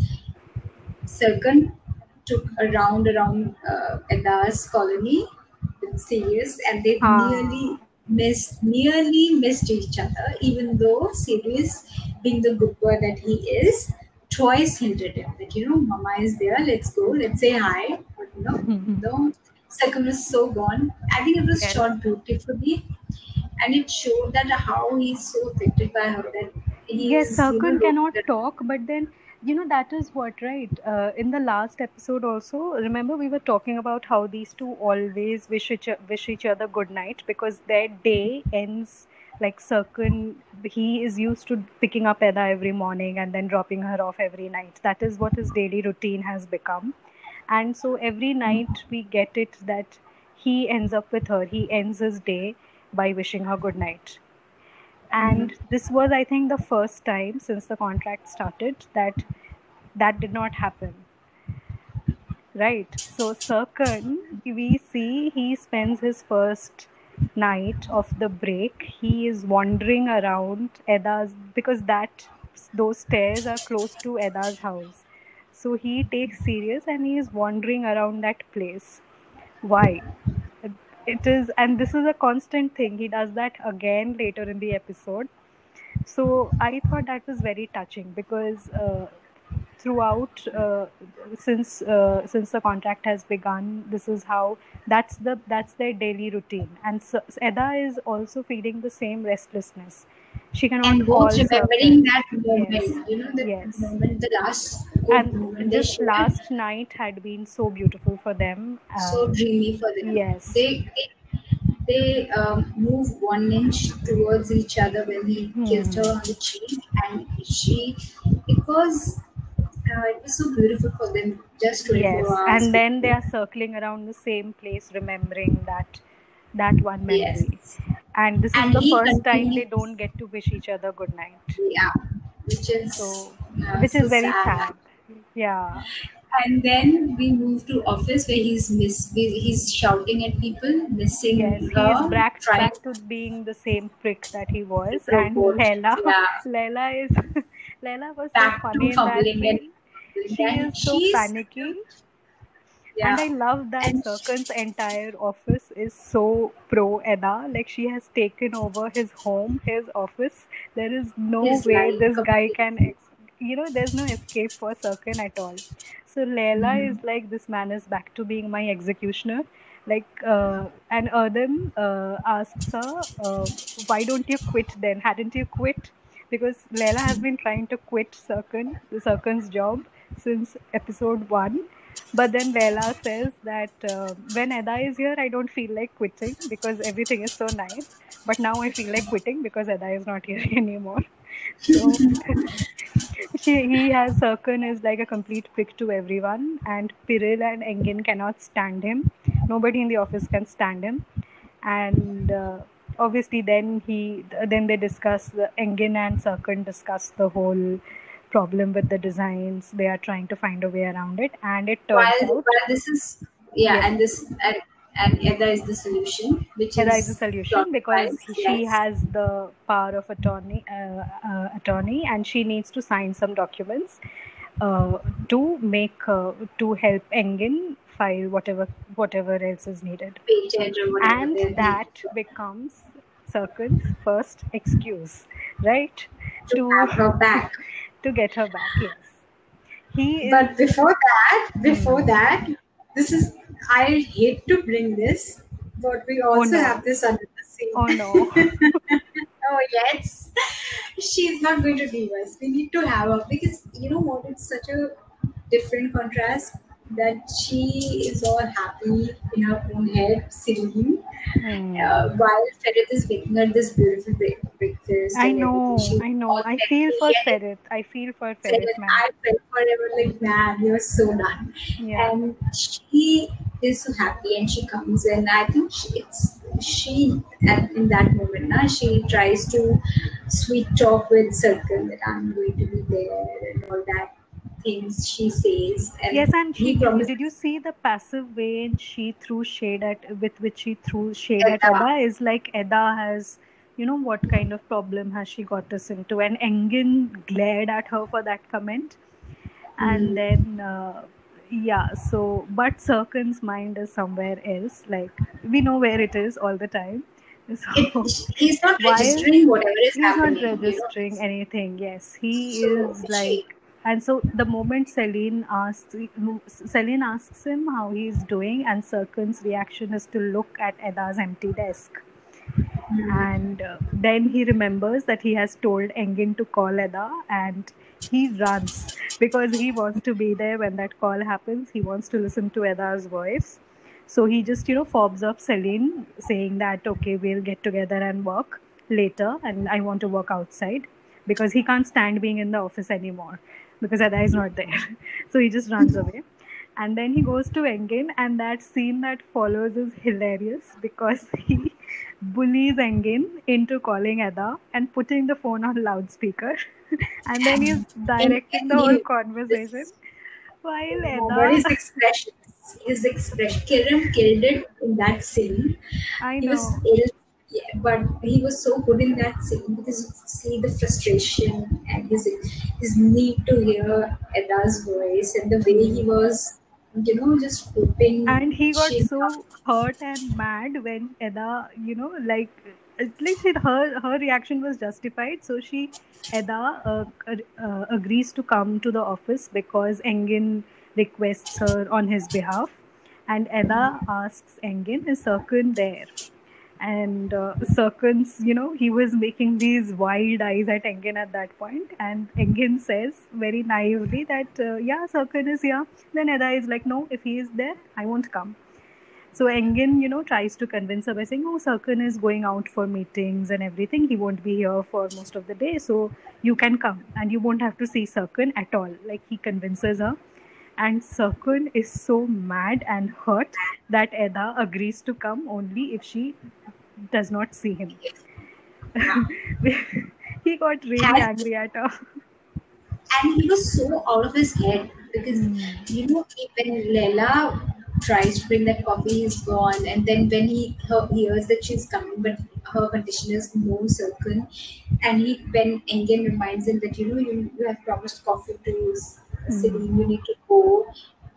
Sarkhan took a round around uh, Eda's colony with Sirius, and they nearly Ah. missed, nearly missed each other. Even though Sirius, being the good boy that he is, twice hinted him that, you know, Mama is there. Let's go. Let's say hi. But no, no. Sarkhan was so gone. I think it was Yes. shot beautifully, and it showed that how he's so affected by her that Yes, he's, you know, Sarkhan looking cannot at. talk, but then, you know, that is what, right? Uh, in the last episode also, remember we were talking about how these two always wish each, wish each other good night because their day ends like Sarkhan, he is used to picking up Eda every morning and then dropping her off every night. That is what his daily routine has become. And so every night we get it that he ends up with her. He ends his day by wishing her good night. And this was, I think, the first time since the contract started that that did not happen. Right. So Sarkhan, we see he spends his first night of the break. He is wandering around Eda's because that those stairs are close to Eda's house. So he takes serious and he is wandering around that place. Why? It is, and this is a constant thing. He does that again later in the episode. So I thought that was very touching because uh, throughout uh, since uh, since the contract has begun, this is how that's the that's their daily routine, and so, Eda is also feeling the same restlessness. She cannot And both call remembering Sarkhan. that Yes, moment, you know, the yes, moment, the last good and moment they this shared, last night had been so beautiful for them. so Uh, dreamy for them. yes. They they, they um, move one inch towards each other when he kissed her Hmm. on the cheek, and she, it was uh, it was so beautiful for them just twenty-four Yes, hours and then they before. are circling around the same place, remembering that that one Yes, memory. And this is and the he first time they continues, don't get to wish each other good night. yeah, which is So, uh, which so is very sad. sad. Yeah. And then we move to office where he's miss he's shouting at people, Yes, missing he is her, back trying back to being the same prick that he to was, and provoke. Leila, Yeah, Leila is Leila was so back to funny in that fumbling and scene. fumbling. She And is so she's panicky, and I yeah, love that and Sarkhan's entire office is so pro Eda. Like she has taken over his home, his office. There is no his way life this guy completely. can, ex- you know, there's no escape for Sarkhan at all. So Leila is like, this man is back to being my executioner. Like, uh, and Erdem uh, asks her, uh, why don't you quit then? Hadn't you quit? Because Leila has been trying to quit Sarkhan, the Sarkhan's job since episode one. But then Leila says that uh, when Eda is here, I don't feel like quitting because everything is so nice. But now I feel like quitting because Eda is not here anymore. So she, he has Sarkhan is like a complete prick to everyone, and Piril and Engin cannot stand him. Nobody in the office can stand him, and uh, obviously then he then they discuss the Engin and Sarkhan discuss the whole problem with the designs. They are trying to find a way around it, and it turns While out while this is yeah, yes, and this and and Eda is the solution, which Eda is a is solution plot because wise. he, she Yes, has the power of attorney, uh, uh, attorney, and she needs to sign some documents uh, to make uh, to help Engin file whatever whatever else is needed, patent or whatever and they need that becomes Circle's first excuse, right? to To have her back. to get her back. Yes, he is. But before that, before Hmm. that, this is I hate to bring this, but we Oh also no! have this under the Oh no! scene. Oh yes, she's not going to leave us. We need to have her because you know what? It's such a different contrast that she is all happy in her own head, singing, Hmm. uh, while Ferit is making her this beautiful break- breakfast I and everything. know. She's I know. all I feel pretty for and Ferret. I feel for felt, Ferret, man. I felt forever like, man, you're so done. Yeah. And she is so happy and she comes in. I think she, it's she, at, in that moment, na, she tries to sweet talk with Circle that I'm going to be there and all that things she says. Yes, And and he she promises did you see the passive way she threw shade at with which she threw shade at Eda. Eda is like Eda has, you know, what kind of problem has she got us into? And Engin glared at her for that comment, and Hmm. then uh, yeah. So, but Sirkin's mind is somewhere else. Like we know where it is all the time. It, So he's not while registering whatever is he's not happening, you know. registering anything, yes, he So is she, like, and so the moment Celine asks, Celine asks him how he's doing, and Sirkin's reaction is to look at Eda's empty desk. And uh, then he remembers that he has told Engin to call Eda, and he runs because he wants to be there when that call happens. He wants to listen to Eda's voice. So he just, you know, fobs up Celine saying that, okay, we'll get together and work later, and I want to work outside because he can't stand being in the office anymore because Eda is not there. So he just runs away. And then he goes to Engin, and that scene that follows is hilarious because he bullies Engin into calling Eda and putting the phone on loudspeaker. And then he's and, directing the and whole he, conversation this while Oh, but Eda. his expression, his expression, Kiran killed it in that scene. I He was know. ill, yeah, but he was so good in that scene because you could see the frustration and his his need to hear Eda's voice and the way he Hmm. was, you know, just hoping And he got she'll come. so hurt and mad when Eda, you know, like at least it, her her reaction was justified. So she, Eda, uh, uh, agrees to come to the office because Engin requests her on his behalf, and Eda asks Engin, "Is Sarkhan there?" And uh, Circles, you know, he was making these wild eyes at Engin at that point, and Engin says very naively that uh, yeah, Circle is here. Then Eda is like, no, if he is there, I won't come. So Engin, you know, tries to convince her by saying, oh, Sarkhan is going out for meetings and everything. He won't be here for most of the day. So you can come and you won't have to see Sarkhan at all. Like he convinces her. And Sarkhan is so mad and hurt that Eda agrees to come only if she does not see him. Yeah. He got really Has angry at her. and he was so out of his head because Hmm. you know when Lela tries to bring that coffee, he's gone, and then when he her, hears that she's coming, but her condition is no certain, and he when Engen reminds him that you know you, you have promised coffee to S- Hmm. Celine, you need to go.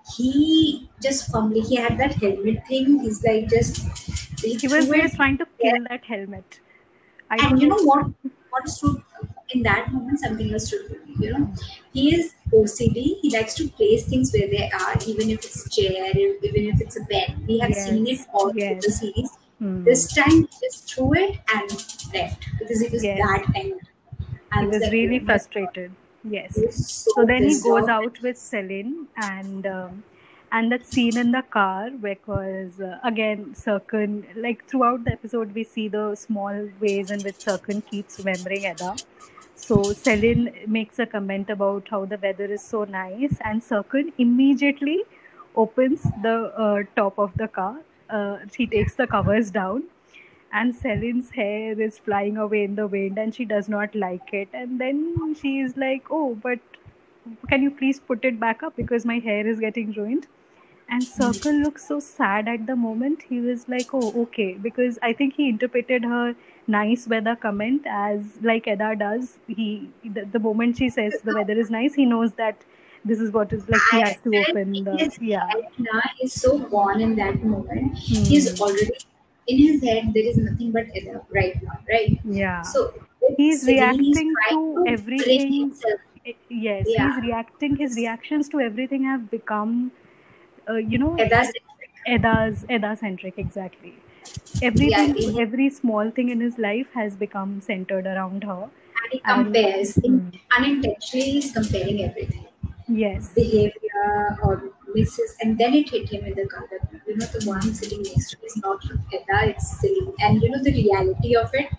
He just fumbling. He had that helmet thing. He's like just he He was threw he was it trying to there. kill that helmet. I don't And you know. know what? What stood in that moment? Something else stood with me. You know, he is O C D. He likes to place things where they are, even if it's chair, even if it's a bed. We have seen it Yes. all through the Yes. series. Hmm. This time, he just threw it and left because he was Yes. that angry. I He was was like, oh really my god, frustrated. Yes. he was So so then he pissed goes off. out with Celine, and um, and that scene in the car, because uh, again Serkan, like throughout the episode, we see the small ways in which Serkan keeps remembering Edda. So Celine makes a comment about how the weather is so nice, and Serkan immediately opens the uh, top of the car. Uh, she Yeah, takes the covers down, and Celine's hair is flying away in the wind, and she does not like it. And then she is like, "Oh, but can you please put it back up because my hair is getting ruined?" And Circle looks so sad at the moment. He was like, "Oh, okay," because I think he interpreted her nice weather comment as like Eda does. He the, the moment she says the weather is nice, he knows that this is what is like. He I has to felt open in the his yeah. head now he's so gone in that moment. He's Hmm. already in his head there is nothing but Ella right now, right? Yeah. So with He's Celine, he's reacting trying to to bring everything. himself. Yes, he's Yeah. reacting. His It's reactions to everything have become, uh, you know, Ella's Eda's Eda centric. Exactly. yeah, Everything, he, every small thing in his life has become centered around her. and he And compares in, hmm, unintentionally he's comparing everything. yes, Behavior or misses and then it hit him in the car that you know the one hmm, sitting next to me is not Ella, it's Celine. And you know the reality of it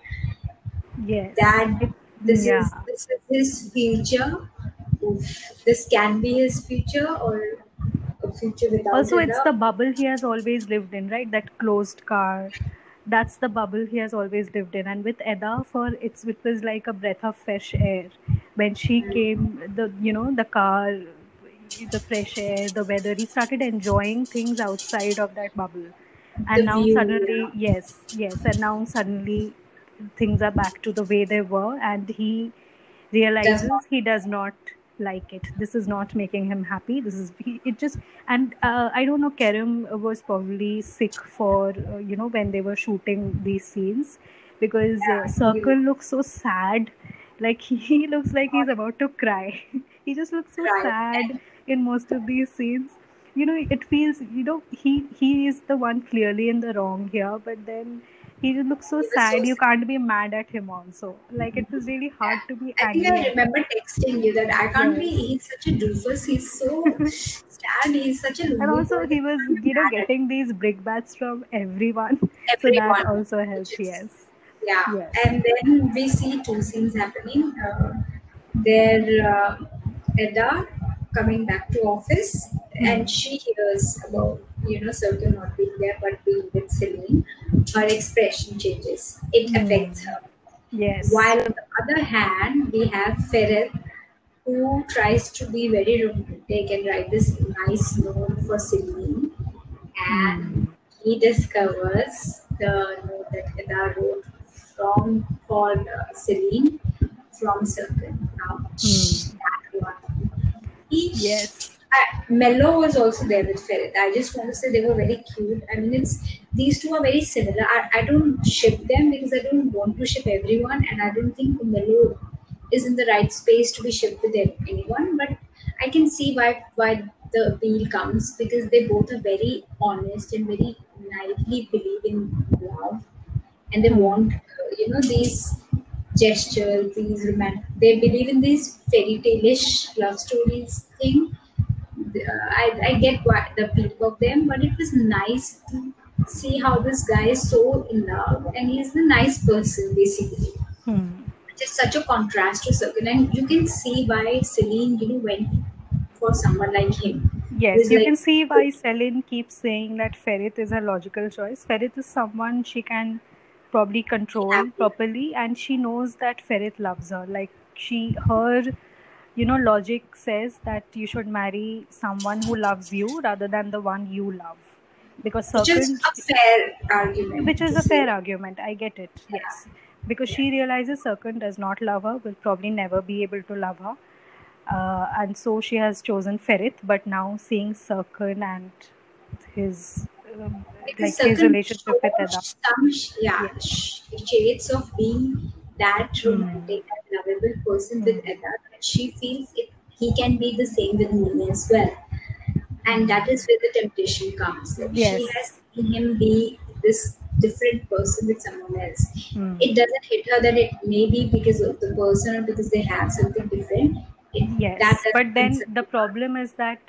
yes, that it, this yeah. is this is his future. Oof. This can be his future or a future without Also, it's the Ella. bubble he has always lived in, right? That closed car. That's the bubble he has always lived in. And with Eda, for it's it was like a breath of fresh air when she came. The you know the car, the fresh air, the weather. He started enjoying things outside of that bubble, The and now view, suddenly, yeah. yes, yes, and now suddenly things are back to the way they were, and he Does not realizes he does not like it. This is not making him happy. This is he, it just and uh, I don't know. Kerem was probably sick for uh, you know when they were shooting these scenes because uh, yeah, he Circle looks so sad. Like he, he looks like he's about to cry. He just looks so cried. sad And in most of these scenes. You know, it feels you know he he is the one clearly in the wrong here, but then he just looks so he was so sad. You sad. can't be mad at him also. Like it was really hard to be I think angry I at him. remember texting you that I can't be. Yes. He's such a doofus. He's so sad. He's such a And lonely also boy that he I was, can't be you know, mad at getting these brickbats from everyone. So that everyone. also Which helped, is yes. yeah. Yes. And then we see two scenes happening. Uh, there, uh, Edda coming back to office, and Hmm. she hears about you know Circle not being there but being with Celine. Her expression changes. It affects Hmm. her. Yes. While on the other hand, we have Ferret who tries to be very romantic and write this nice note for Celine, and Hmm. he discovers the note that Ida wrote from for uh, Celine from Circle. Now Hmm. that one, he Yes. uh, Mello was also there with Ferret. I just want to say they were very cute. I mean, it's these two are very similar. I, I don't ship them because I don't want to ship everyone, and I don't think Mello is in the right space to be shipped with anyone. But I can see why why the appeal comes because they both are very honest and very naively believe in love, and they want Hmm. uh, you know these gestures, these romantic. They believe in these fairy tale-ish love stories thing. uh, I, I get what the peak of them, but it was nice to see how this guy is so in love and he's a nice person basically. Hmm. Just such a contrast to Circle, and you can see why Celine, you know, went for someone like him. He Yes, was you like, can see why Selin keeps saying that Ferit is a logical choice. Ferit is someone she can probably be control happy. properly, and she knows that Ferit loves her. Like she, her you know, logic says that you should marry someone who loves you rather than the one you love. Because Which is Circle, a fair argument which is to a say. fair argument, I get it, yes. Because Yeah. she realizes Circle does not love her, will probably never be able to love her. Uh, and so she has chosen Ferit, but now seeing Circle and his, um, Because like his Circle relationship with Eda. shows some, sh- yeah, Yes. sh- shades of being that Hmm. romantic and lovable person with Hmm. Edda, that she feels it, he can be the same with me as well. And that is Hmm. where the temptation comes. Like she has Yes. seen him be this different person with someone else. Hmm. It doesn't hit her that it may be because of the person or because they have something different. It, that Yes, but doesn't then concern the her. problem is that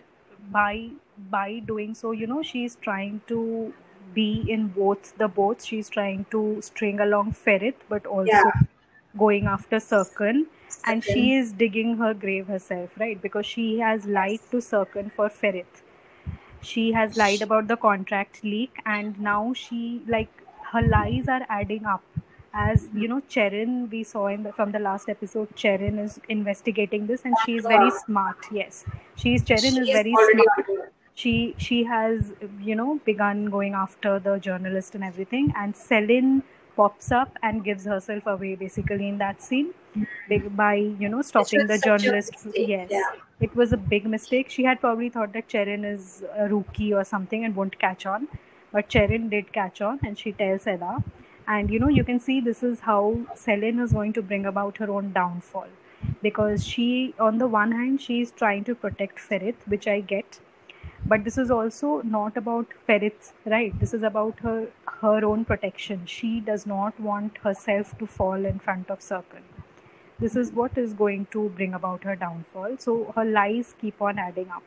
by by doing so, you know, she's trying to be in both the boats. She's trying to string along Ferit, but Yeah. also going after Serkan, and Second. she is digging her grave herself, right? Because she has lied Yes. to Serkan for Ferit. She has lied about the contract leak, and now she, like, her lies are adding up. As you know, Cherin, we saw in the, from the last episode, Cherin is investigating this, and she is very Uh, smart. Yes, she is Cherin she is is very already smart. on board. She she has, you know, begun going after the journalist and everything, and Selin pops up and gives herself away basically in that scene, big by, you know, Which stopping was the such a journalist. mistake. Yes, Yeah. it was a big mistake. She had probably thought that Cherin is a rookie or something and won't catch on, but Cherin did catch on, and she tells Eda. And you know, you can see this is how Selin is going to bring about her own downfall, because she, on the one hand, she is trying to protect Ferit, which I get, but this is also not about Ferit's, right? This is about her her own protection. She does not want herself to fall in front of Circle. This is what is going to bring about her downfall. So her lies keep on adding up.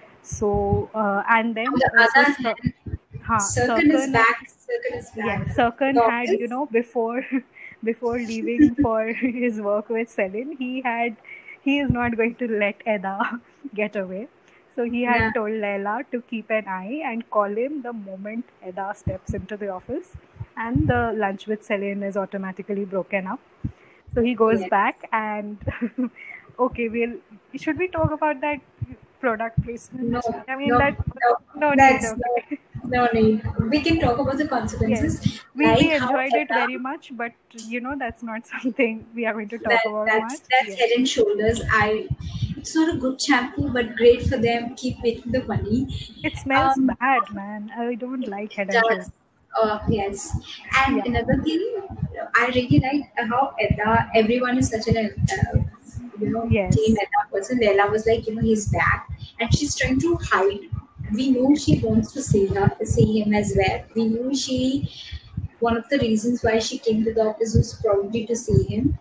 So uh, and On then the uh, so other Sir- hand, ha, Circle is Circle, back. Circle is yeah, back. Circle The had, you office. know, before before leaving for his work with Selin, he had he is not going to let Eda get away. So he Nah. had told Leila to keep an eye and call him the moment Eda steps into the office, and the lunch with Selin is automatically broken up. So he goes Yeah. back and okay, we'll should we talk about that product No. placement? I mean No. that No. no need, That's no. okay. No need. We can talk about the Yes, consequences, we like we how enjoyed it very Edna. much, but you know that's not something we are going to talk That about that's much. that's Yes, Head and Shoulders. I. It's not a good shampoo, but great for them. Keep making the money. it smells Um, bad, man. I don't like Head and Shoulders. does. Uh, yes. And Yeah. another thing, I really like how Edda, everyone is such an, uh, you know, team Yes. Edda person. Leila was like, you know, he's back. And she's trying to hide. We know she wants to see her, see him as well. We knew she, one of the reasons why she came to the office was probably to see him.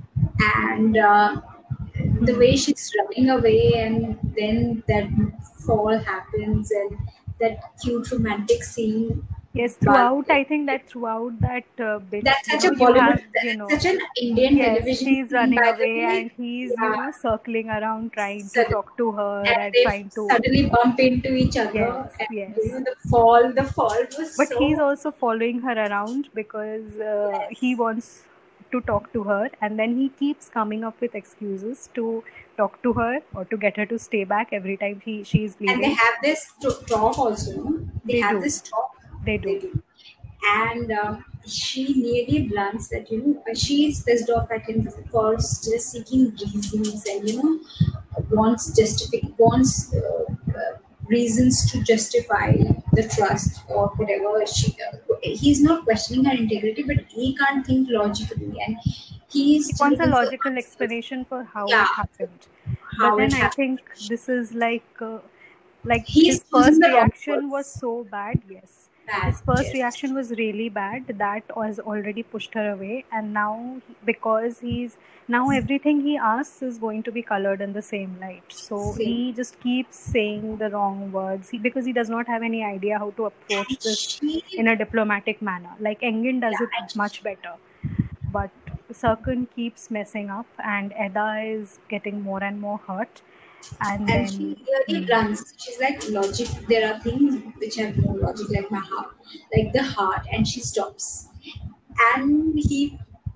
And uh, the way Hmm. she's running away, and then that fall happens, and that cute romantic scene. Yes. But Throughout, I think that throughout that uh, bit, that's you such know, a you Bollywood, have, you know, such an Indian yes, television she's scene, running by the away way. and he's, you Yeah, know, circling around trying to sud- talk to her and and they trying to, suddenly bump into each other, yes, and you know yes. the fall, the fall was But he's so. also following her around because uh, he Yes. wants to talk to her, and then he keeps coming up with excuses to talk to her or to get her to stay back every time he she is And they leaving. have this to- talk also. No? They They have do. this talk. They They do. do. And um, she nearly blunts that, you know, uh, she is pissed off at him for just seeking reasons, and you know wants justify wants uh, uh, reasons to justify the trust or whatever. She uh, he's not questioning her integrity, but he can't think logically, and He he's still wants a looking for logical answers. explanation for how Yeah, it happened. But how then it I happened. think this is like uh, like He's his choosing first the wrong reaction was words. so bad. Yes, Bad, his first yes. reaction was really bad. That has already pushed her away, and now he- because he's now everything he asks is going to be colored in the same light. So Same. he just keeps saying the wrong words he, because he does not have any idea how to approach And this she, in a diplomatic manner. Like Engin yeah, does it and much better, but Circle keeps messing up, and Eda is getting more and more hurt. And and she then, really hmm, runs. She's like logic. There are things which have no logic, like my heart, like the heart, and she stops. And he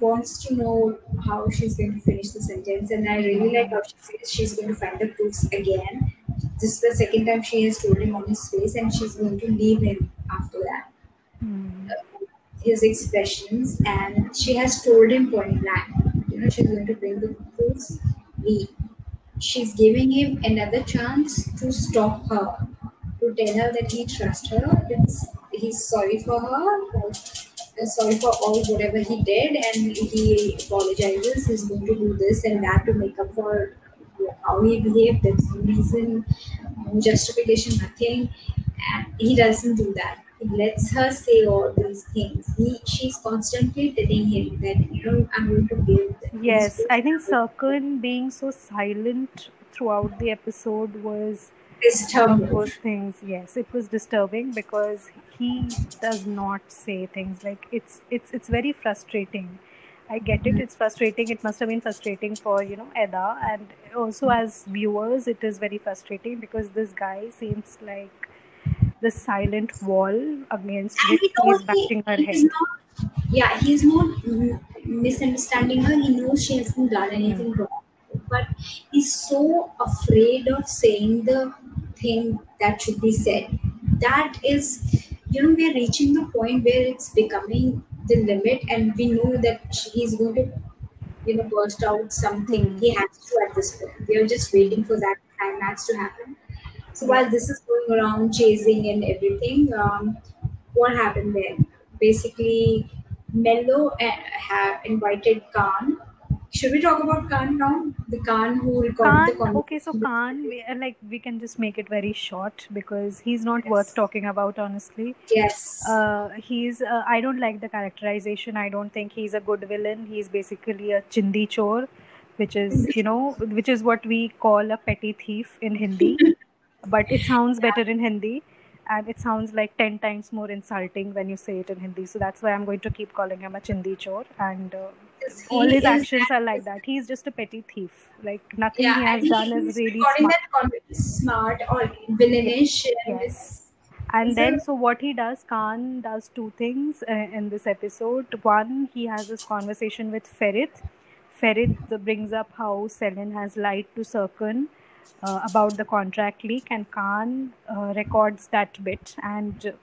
wants to know how she's going to finish the sentence, and I really like Hmm. how she says she's going to find the proofs again. This is the second time she has told him on his face, and she's going to leave him after that. Hmm. His expressions, and she has told him point blank, you know, she's going to bring the proofs. We, she's giving him another chance to stop her, to tell her that he trusts her. It's, he's sorry for her, or, uh, sorry for all whatever he did, and he apologizes. He's going to do this and that to make up for how he behaved. There's no reason, no justification, nothing, and he doesn't do that. He lets her say all these things. He, she's constantly telling him that, you know, I'm going to give these Yes, proofs I and think I'm going to Sarkhan being so silent throughout the episode was one disturb of her. those things. Yes, it was disturbing because he does not say things. Like it's it's it's very frustrating. I get it. It's frustrating. It must have been frustrating for, you know, Eda, and also as viewers, it is very frustrating because this guy seems like the silent wall against And which he knows she's he, bashing her he's head. not, yeah, he's not mm, misunderstanding her. He knows she hasn't done Hmm. anything wrong. But he's so afraid of saying the thing that should be said. That is, you know, we're reaching the point where it's becoming the limit, and we know that he's going to, you know, burst out something. Hmm. He has to at this point. We are just Hmm. waiting for that climax to happen. So while Yes. this is going around chasing and everything, um, what happened there? Basically, Mello uh, have invited Khan. Should we talk about Khan now? The Khan who recorded the Khan, okay, so conversation with Khan, Mello? we, uh, like we can just make it very short because he's not worth Yes. talking about, honestly. Yes. Uh, he's, uh, I don't like the characterization. I don't think he's a good villain. He's basically a chindi chor, which is, you know, which is what we call a petty thief in Hindi, but it sounds better in Hindi, and it sounds like ten times more insulting when you say it in Hindi. So that's why I'm going to keep calling him a chindi chor. And uh, Because all he his is actions are that. like that. He's just a petty thief. Like nothing Yeah, he has and he, done is he's really recording smart. that comedy smart or Yes. villainish, and Yes. it's And he's a then, so what he does, Khan does two things uh, in this episode. One, he has this conversation with Ferit. Ferit brings up how Selin has lied to Sarkhan uh, about the contract leak, and Khan uh, records that bit, and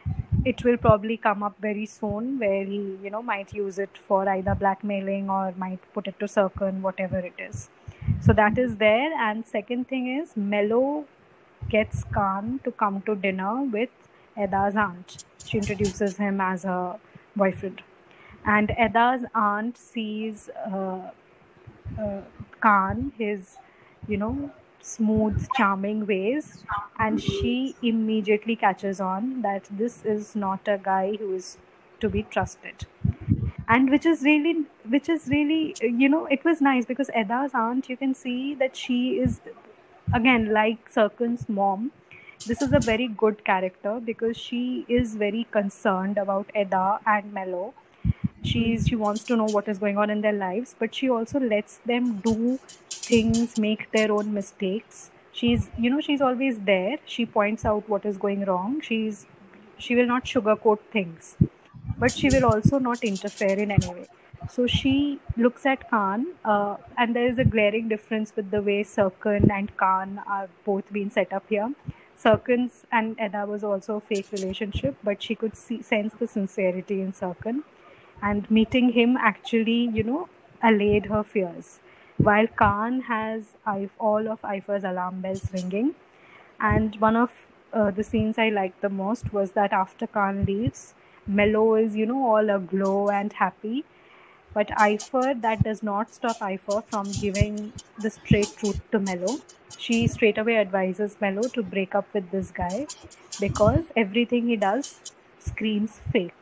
it will probably come up very soon, where he, you know, might use it for either blackmailing or might put it to Sarkhan, whatever it is. So that is there. And second thing is, Mello gets Khan to come to dinner with Eda's aunt. She introduces him as her boyfriend. And Eda's aunt sees uh, uh, Khan, his, you know, smooth, charming ways, and she immediately catches on that this is not a guy who is to be trusted. And which is really, which is really, you know, it was nice because Eda's aunt, you can see that she is, again, like Sarkhan's mom, this is a very good character because she is very concerned about Eda and Mello. She's she wants to know what is going on in their lives, but she also lets them do things, make their own mistakes. She's, you know, she's always there. She points out what is going wrong. She's she will not sugarcoat things, but she will also not interfere in any way. So she looks at Khan, uh, and there is a glaring difference with the way Sarkhan and Khan are both being set up here. Sarkhan's and Eda was also a fake relationship, but she could see, sense the sincerity in Sarkhan, and meeting him actually, you know, allayed her fears. While Khan has all of Ifer's alarm bells ringing, and one of uh, the scenes I liked the most was that after Khan leaves, Mello is, you know, all aglow and happy. But Ifer, that does not stop Ifer from giving the straight truth to Mello. She straight away advises Mello to break up with this guy because everything he does screams fake.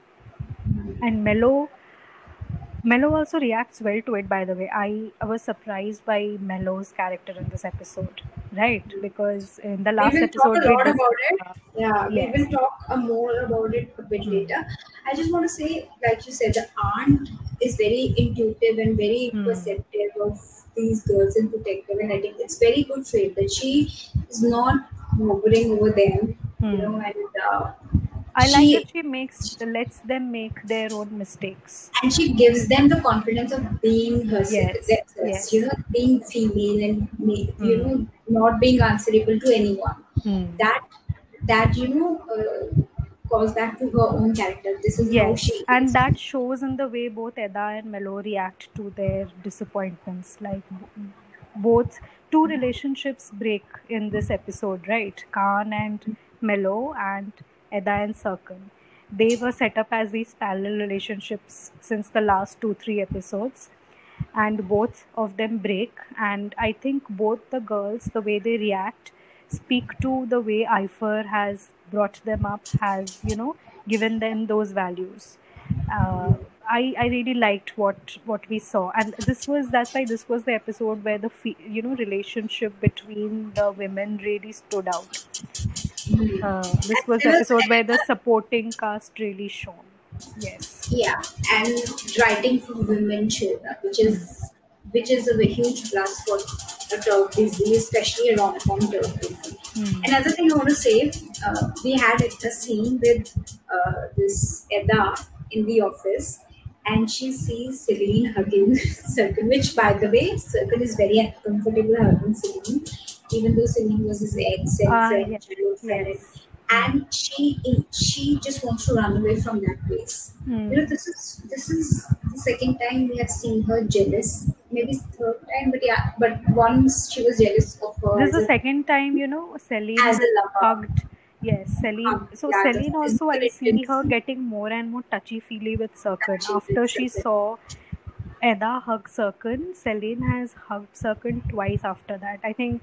And Mello Mello also reacts well to it, by the way. I, I was surprised by Mello's character in this episode, right? Because in the we last will talk a episode we lot dis- about it. uh, Yeah, we yes. will talk uh, more about it a bit Hmm. later. I just want to say, like you said, the aunt is very intuitive and very Hmm. perceptive of these girls and protective, and I think it's very good trait that she is not hovering over them, you know, Hmm. and uh, I like that she she makes lets them make their own mistakes. and she gives them the confidence of being herself, Yes, themselves, you yes. know, being female and ma- you Hmm. know, not being answerable to anyone. Hmm. That that you know uh, calls back to her own character. This is how she Yes, and is. that shows in the way both Eda and Melo react to their disappointments. Like b- both two relationships break in this episode, right? Khan and Melo and Eda and Sarkhan. They were set up as these parallel relationships since the last two, three episodes, and both of them break. And I think both the girls, the way they react, speak to the way Ifer has brought them up, has, you know, given them those values. uh, I, I really liked what what we saw, and this was that's why this was the episode where the fe- you know relationship between the women really stood out. Mm. Uh, this And was the there was episode where the another, supporting cast really shone. Yes. yeah, and writing for women children, which Hmm. is which is a huge plus for a Turk Disney, especially a rom-com Turk Disney. Hmm. Another thing I want to say, uh, we had a scene with uh, this Eda in the office, and she sees Celine hugging Circle, which, by the way, Circle is very uncomfortable hugging Celine, even though Celine was his ex and Ah, friend, yes, childhood friend, and yes. Hmm. and she she just wants to run away from that place. You know, Hmm. this is this is the second time we have seen her jealous. Maybe third time, but yeah, but once she was jealous of her This is as the a second time, you know, Celine as has a lover. hugged. Yes, Celine. Um, So yeah, the Celine also, physical I see her intimacy getting more and more touchy-feely with Sarkhan. that she After did she second. saw Eda hug Sarkhan, Celine has hugged Sarkhan twice after that. I think,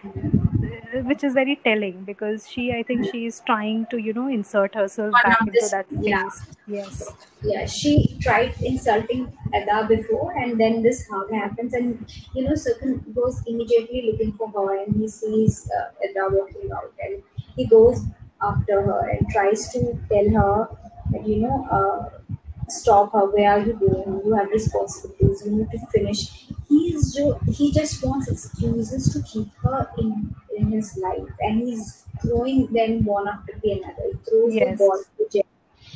uh, which is very telling because she, I think she is trying to, you know, insert herself One back of into this, that yeah, space. Yes. yeah, she tried insulting Ada before, and then this hug happens, and you know, Sukun goes immediately looking for her, and he sees uh, Ada walking out, and he goes after her and tries to tell her that you know, uh, stop her. Where are you going? You have responsibilities. You need to finish. He's jo- he just wants excuses to keep her in in his life, and he's throwing them one after the another. He throws the Yes. ball to Jen,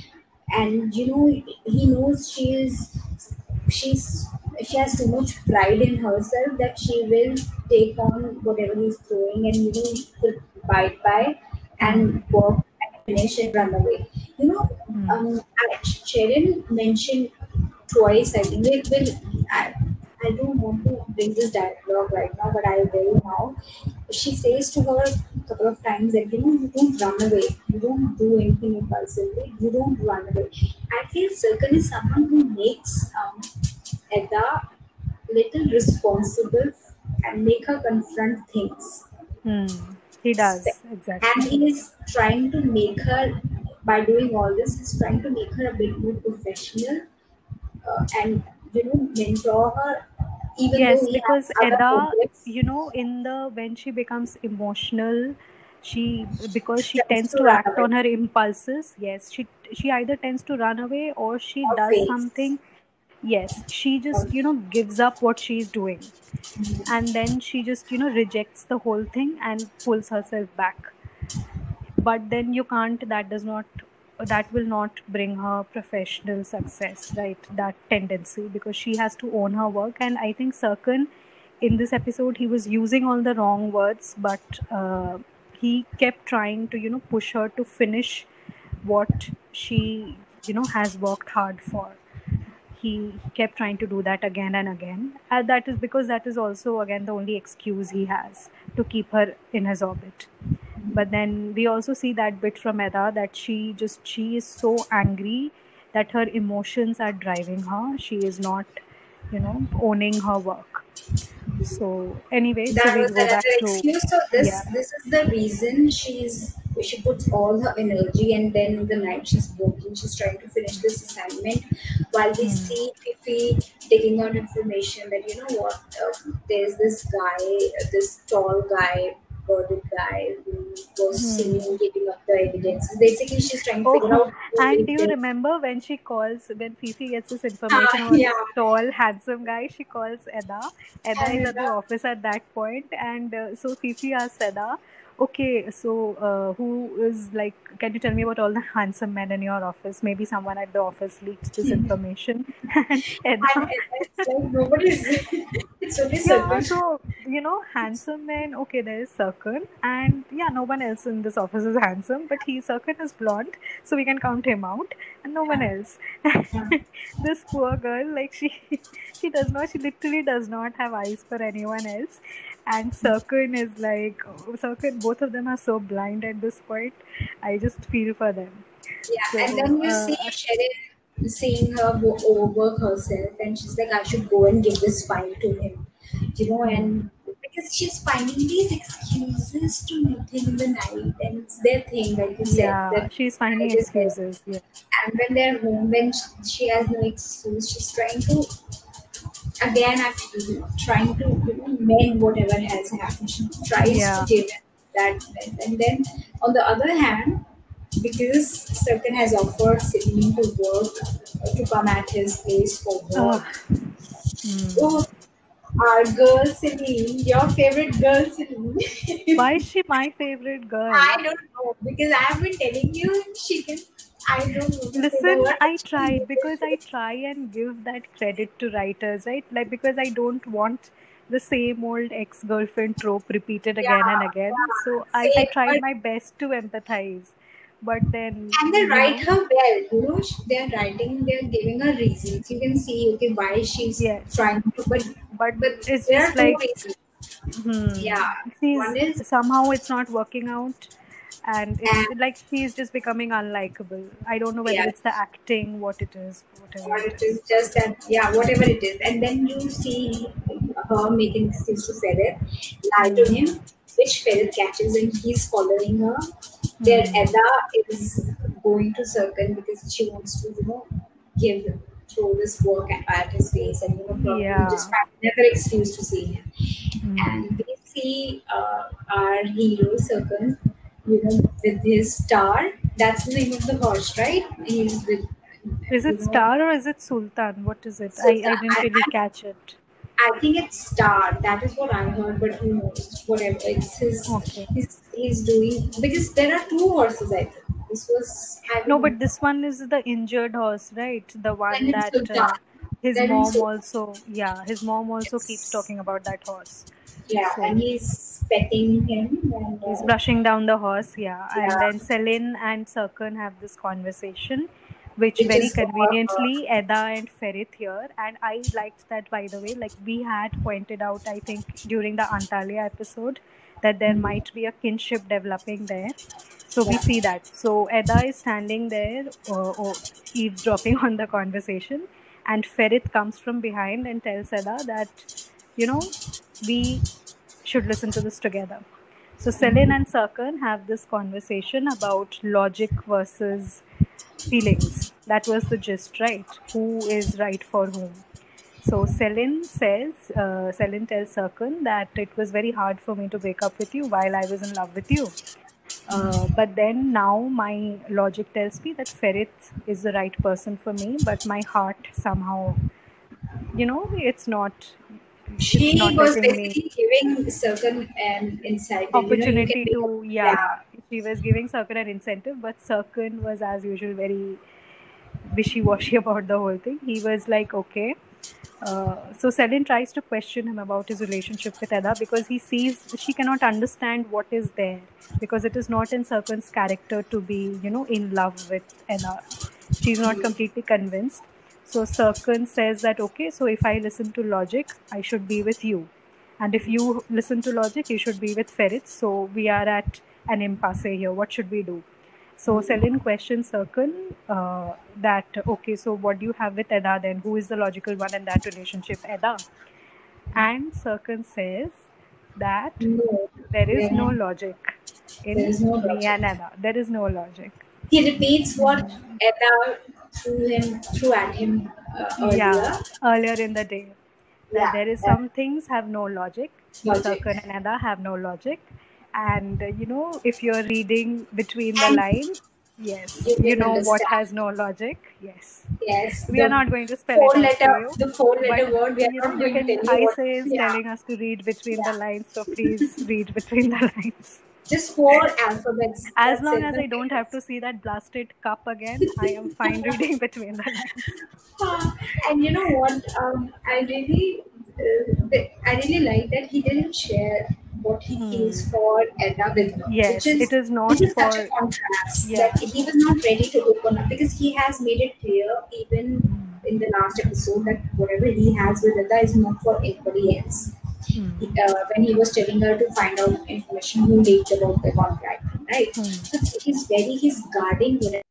and you know he knows she is she's she has too much pride in herself that she will take on whatever he's throwing and you know put bite by Hmm. and work and finish and run away. You know, Hmm. um, I- Sharon mentioned twice. I think it will. I, I don't want to bring this dialogue right now, but I will now. She says to her a couple of times that you know you don't run away, you don't do anything impulsively, you don't run away. I feel Sirkan is someone who makes um, Edda little responsible and make her confront things. Hmm. He does And exactly. he is trying to make her, by doing all this, he's trying to make her a bit more professional uh, and you know mentor her, even though Yes, he because has other Eda, projects. you know, in the when she becomes emotional, she because She she tries tends to to run act away on her impulses. Yes, she she either tends to run away or she or does face. something. Yes, she Or, just, you know, gives up what she's doing, and then she just, you know, rejects the whole thing and pulls herself back. But then you can't, that does not, that will not bring her professional success, right? That tendency, because she has to own her work. And I think Sarkhan, in this episode, he was using all the wrong words, but uh, he kept trying to, you know, push her to finish what she, you know, has worked hard for. He kept trying to do that again and again, and that is because that is also again the only excuse he has to keep her in his orbit. But then we also see that bit from Eda, that she just she is so angry that her emotions are driving her. She is not, you know, owning her work. So anyway, so that we was go another back to, excuse. So this yeah. this is the reason she's she puts all her energy, and then the night she's working, she's trying to finish this assignment, while we Hmm. see Fifi digging out information that you know what, uh, there's this guy, uh, this tall guy, bearded guy who was Hmm. seen giving up the evidence. Basically, she's trying to figure Oh, out who and do did you this. remember when she calls, when Fifi gets this information Ah, about yeah, this tall, handsome guy, she calls Eda. Eda is and at the office at that point, and uh, so Fifi asks Eda, okay, so uh, who is like, can you tell me about all the handsome men in your office? Maybe someone at the office leaked this information. And And, Eda, and it's like nobody's. It's only yeah, circle. so, you know, handsome men, okay, there is Sarkar, and yeah, no one else in this office is handsome, but he, Sarkar is blonde, so we can count him out, and no one else. This poor girl, like, she, she does not, she literally does not have eyes for anyone else, and Sarkar is like, oh, Sarkar, both of them are so blind at this point. I just feel for them. Yeah, and So, then you see uh, Sherin seeing her wo- overwork herself, and she's like, I should go and give this file to him, you know, hmm, and because she's finding these excuses to meet him in the night, and it's their thing, like you said, yeah, that she's finding night is there. excuses. Yeah. And when they're home, when sh- she has no excuse, she's trying to, again, actually, trying to you know, mend whatever has happened. She tries to Yeah. give him that mend. And then, on the other hand, because Sirkin has offered Celine to work, uh, to come at his place for Ugh. work. Hmm. Oh, our girl Celine, your favorite girl Celine. Why is she my favorite girl? I don't know because I have been telling you she can. I don't know to say the Listen, word, but I she can tried do because I it. try and give that credit to writers, right? Like, because I don't want the same old ex-girlfriend trope repeated again and Yeah, again. So yeah, I, I same. tried But my best to empathize. But then, and they you write know, her well, you know, sh- they're writing, they're giving her reasons. You can see, okay, why she's yes. trying to, but But but it's there are just two like, reasons. hmm, Yeah, she's one is, somehow it's not working out, and it's and like she's just becoming unlikable. I don't know whether yeah, it's the acting, what it is, whatever or it it is. is just that, yeah, whatever it is. And then you see her making excuse to Ferit, lie to Hmm. him, which Ferit catches and he's following her. Where Hmm. Edda is going to Circle because she wants to, you know, give throw this work at his face and you know probably just Yeah. find another excuse to see him. Hmm. And we see uh, our hero Circle, you know, with his star. That's the name of the horse, right? He's with, Is you it know, Star or is it Sultan? What is it? I, I Sultan. didn't I, really I, catch it. I think it's Star. That is what I heard, but who knows? Whatever. It's his. Okay. He's, he's doing because there are two horses. I think this was No, having. but this one is the injured horse, right? The Then one it's that Sultan. uh, his Then it's mom Sultan. also, yeah, his mom also keeps Yes. talking about that horse. Yeah, and So he's petting him, and he's uh, brushing down the horse, yeah. And yeah, then Selin and Sarkhan have this conversation, which which very is for her. conveniently Eda and Ferit hear. And I liked that, by the way. Like, we had pointed out, I think, during the Antalya episode, that there Mhm. might be a kinship developing there. So we Yeah, see that. So Eda is standing there, uh, oh, eavesdropping on the conversation, and Ferit comes from behind and tells Eda that, you know, we should listen to this together. So Selin and Sarkhan have this conversation about logic versus feelings. That was the gist, right? Who is right for whom? So Selin says, uh, Selin tells Sarkhan that it was very hard for me to break up with you while I was in love with you. Uh, but then now my logic tells me that Ferit is the right person for me, but my heart somehow, you know, it's not, it's she not was letting me basically giving certain um, insight that you know you can opportunity make up. to, Yeah, yeah, she was giving Sarkhan an incentive, but Sarkhan was as usual very wishy-washy about the whole thing. He was like, okay. Uh, so Selin tries to question him about his relationship with Eda because he sees she cannot understand what is there, because it is not in Sarkhan's character to be, you know, in love with Eda. She's not completely convinced. So Sarkhan says that, okay, so if I listen to logic, I should be with you. And if you listen to logic, you should be with Ferit. So we are at an impasse here. What should we do? So Selin questions Sarkhan uh, that, okay, so what do you have with Eda then? Who is the logical one in that relationship? Eda. And Sarkhan says that no, there is they're no not. logic There in is no me logic. and Eda. There is no logic. He repeats what Edda threw him threw at him uh, Yeah, earlier. earlier in the day. That Yeah, there is that some things have no logic. logic. Sarkhan and Eda have no logic. And, uh, you know, if you're reading between the And lines, yes, you you can know what understand. has no logic. Yes. Yes, We are the not going to spell four it out for letter you. the four But, letter word we are you know, not you going to can, tell you I what. say is Yeah, telling us to read between the yeah. lines. So please read between the lines. Just four alphabets. As That's long it. as I Nothing don't have else. to see that blasted cup again, I am fine reading between the lines. Uh, and you know what? Um, I really, uh, th- I really like that he didn't share what he feels Hmm. for Edda with her, which Yes, it is is which not is such a for, contrast that yeah. he was not ready to open up because he has made it clear even in the last episode that whatever he has with Edda is not for anybody else. He, Hmm. uh, when he was telling her to find out information who leaked about the contract, right? Hmm. So he's very he's guarding with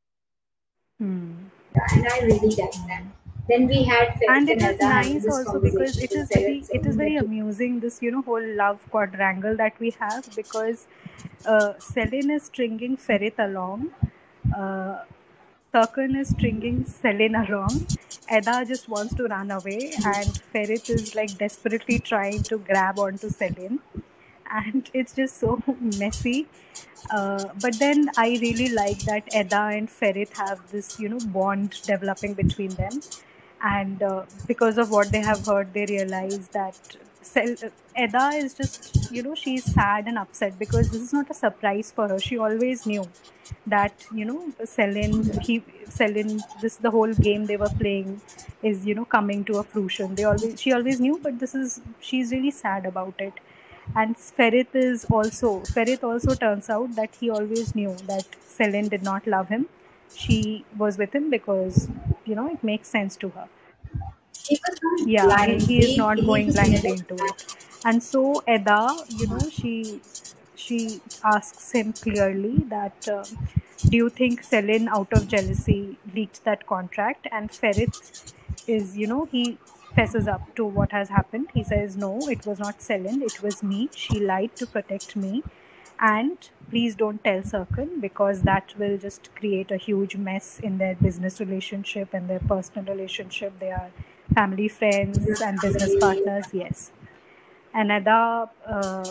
Hmm. and I really like that. Then we had And Ferit it and is Edda having nice this also because conversation it with is Ferit very it is saying very that you amusing, this you know whole love quadrangle that we have, because uh, Selin is stringing Ferit along, uh, Sarkhan is stringing Selin along, Edda just wants to run away, and Ferit is like desperately trying to grab onto Selin, and it's just so messy. Uh, but then I really like that Edda and Ferit have this, you know, bond developing between them, and uh, because of what they have heard, they realize that Sel- Edda is just, you know, she's sad and upset because this is not a surprise for her. She always knew that, you know, Selin, he, Selin, this the whole game they were playing is, you know, coming to a fruition. They always, she always knew, but this is, she's really sad about it. And Ferit is also, Ferit also turns out that he always knew that Selin did not love him. She was with him because, you know, it makes sense to her. he was not Yeah, he, blind. he is He not he going was never blindly into it. And so Edda, you know, she she asks him clearly that, um, do you think Selin out of jealousy leaked that contract? And Ferit is, you know, he fesses up to what has happened. He says, no, it was not Selin, it was me. She lied to protect me. And please don't tell Circle, because that will just create a huge mess in their business relationship and their personal relationship. They are family, friends, just and business family. partners. Yes. And Ada, uh,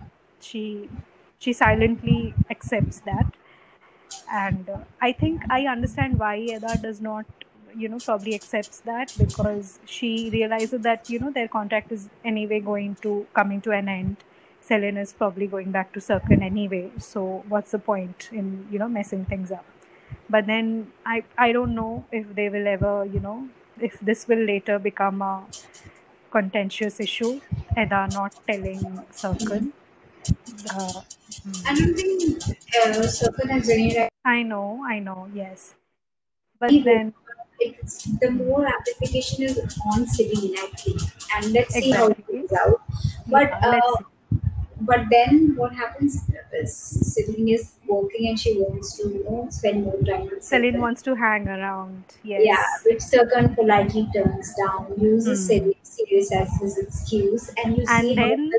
she she silently accepts that, and uh, I think I understand why Eda does not, you know, probably accepts that, because she realizes that, you know, their contract is anyway going to coming to an end. Selene is probably going back to Circle anyway, so what's the point in, you know, messing things up? But then I I don't know if they will ever, you know, if this will later become a contentious issue. Eda not telling Circle. Uh, I don't think uh, Circle has any right. I know, I know, yes, but We hope then. it's the more amplification is on Celine, I think, and let's see how it Exactly. plays out. But Yeah, let's uh, see. but then what happens is Celine is working and she wants to you know spend more time with Celine Circle. wants to hang around. Yeah, Yes. which Circle politely turns down, uses Hmm. Celine serious as his excuse, and you see And how then,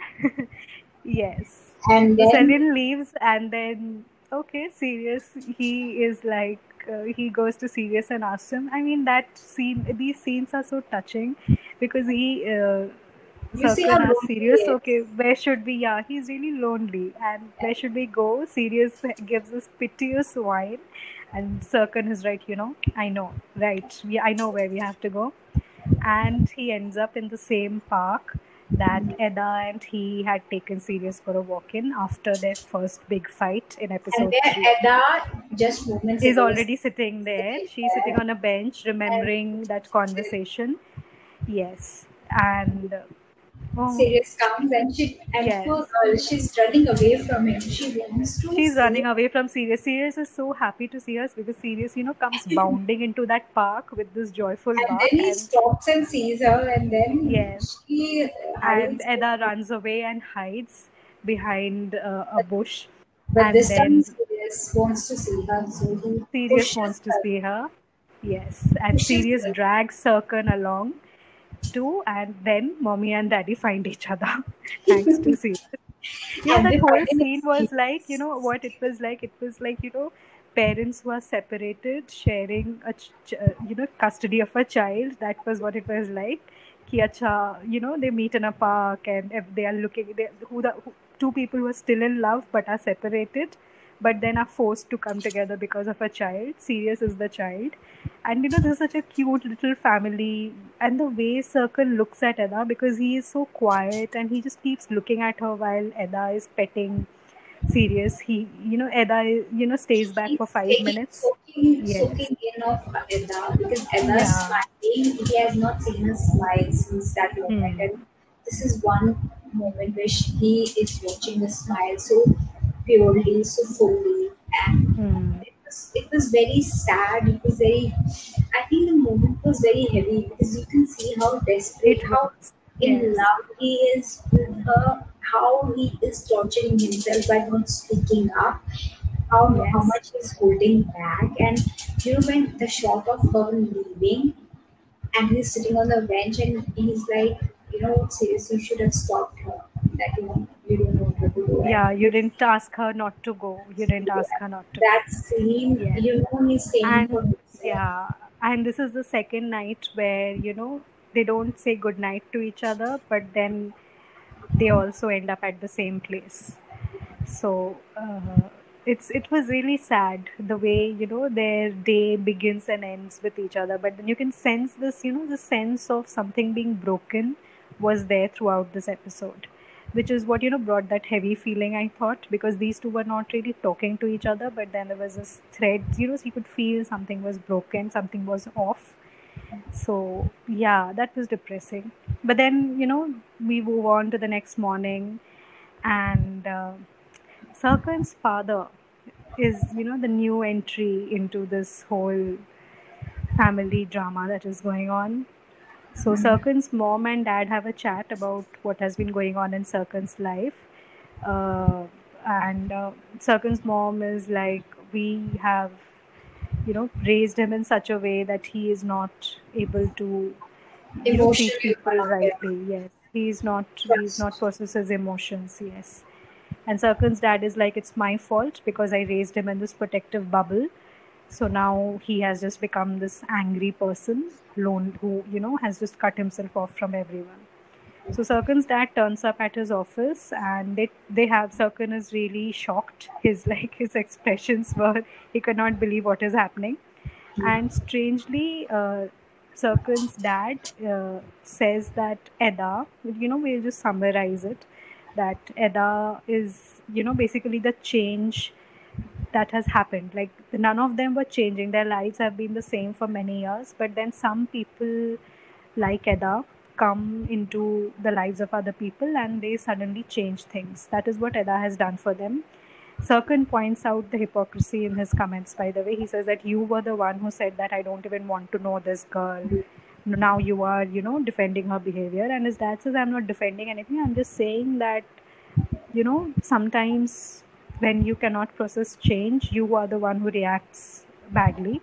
yes. and So then Celine leaves, and then, okay, Sirius, he is like, uh, he goes to Sirius and asks him. I mean, that scene, these scenes are so touching because he, uh, you see how Circle asks lonely he Sirius, is. okay, where should we? Yeah, he's really lonely. And where should we go? Sirius gives us piteous whine. And Circle is right, you know, I know, right. We, I know where we have to go. And he ends up in the same park that Edda and he had taken Sirius for a walk in after their first big fight in And episode there three. Edda just moments Is ago was already sitting there. sitting She's sitting there on a bench and remembering that conversation. Yes. And oh, Sirius comes and she and yes. poor girl, she's running away from him. She wants to She's see running away from Sirius. Sirius is so happy to see us because Sirius, you know, comes and bounding into that park with this joyful then bark. he And stops and sees her and then yes, she and hides. Edda runs away and hides behind uh, a But, bush, but and this time then Sirius wants to see her, so he Sirius pushes wants to her, see her. Yes, and pushes Sirius her. drags Serkan along too, and then Mommy and Daddy find each other thanks to Sirius. You know, And that they whole find an scene was like, you excuse. know, what it was like? It was like, you know, parents who are separated sharing a, ch- ch- uh, you know, custody of a child. That was what it was like. Ki acha, you know, they meet in a park, and if they are looking, they, who the who, two people who are still in love but are separated, but then are forced to come together because of a child. Sirius is the child. And you know, this is such a cute little family. And the way Circle looks at Edda, because he is so quiet and he just keeps looking at her while Edda is petting serious. He, you know, Eda, you know, stays back for He's five taking, minutes. soaking, Yes. soaking in of Eda because Eda's Yeah. smiling. He has not seen her smile since that moment, Hmm. and this is one moment where she, he is watching the smile so purely, so fully, and Hmm. it was, it was very sad. It was very. I think the moment was very heavy because you can see how desperate, It how was. in Yes. love he is with her, how he is torturing himself by not speaking up, how how Yes. much he's holding back, and you know when the shot of her leaving and he's sitting on the bench and he's like, you know, seriously, you should have stopped her. That you know, you don't know what to do, and Yeah, you didn't ask her not to go. You didn't ask her not to go. that scene, Yes. you know, he's staying And for himself. yeah, and this is the second night where, you know, they don't say good night to each other, but then they also end up at the same place. So uh, it's it was really sad the way, you know, their day begins and ends with each other. But then you can sense this, you know, the sense of something being broken was there throughout this episode, which is what, you know, brought that heavy feeling, I thought, because these two were not really talking to each other, but then there was this thread, you know, so you could feel something was broken, something was off. So yeah, that was depressing. But then, you know, we move on to the next morning, and uh, Sarkhan's father is, you know, the new entry into this whole family drama that is going on. So Sarkhan's mom and dad have a chat about what has been going on in Sarkhan's life. Uh, and uh, Sarkhan's mom is like, we have, you know, raised him in such a way that he is not able to, you know, treat Emotionally people open up, yeah. rightly. Yes, he's not, he's not Trust. process his emotions. Yes. And Sarkhan's dad is like, it's my fault because I raised him in this protective bubble. So now he has just become this angry person, lone, who, you know, has just cut himself off from everyone. So Sarkhan's dad turns up at his office, and they they have Sarkhan is really shocked. His like his expressions were, he could not believe what is happening. And strangely, uh, Sarkhan's dad uh, says that Eda, you know, we'll just summarize it, that Eda is, you know, basically the change that has happened. Like none of them were changing. Their lives have been the same for many years, but then some people like Eda come into the lives of other people and they suddenly change things. That is what Eda has done for them. Sarkhan points out the hypocrisy in his comments, by the way. He says that you were the one who said that I don't even want to know this girl. Now you are, you know, defending her behavior. And his dad says, I'm not defending anything. I'm just saying that, you know, sometimes when you cannot process change, you are the one who reacts badly.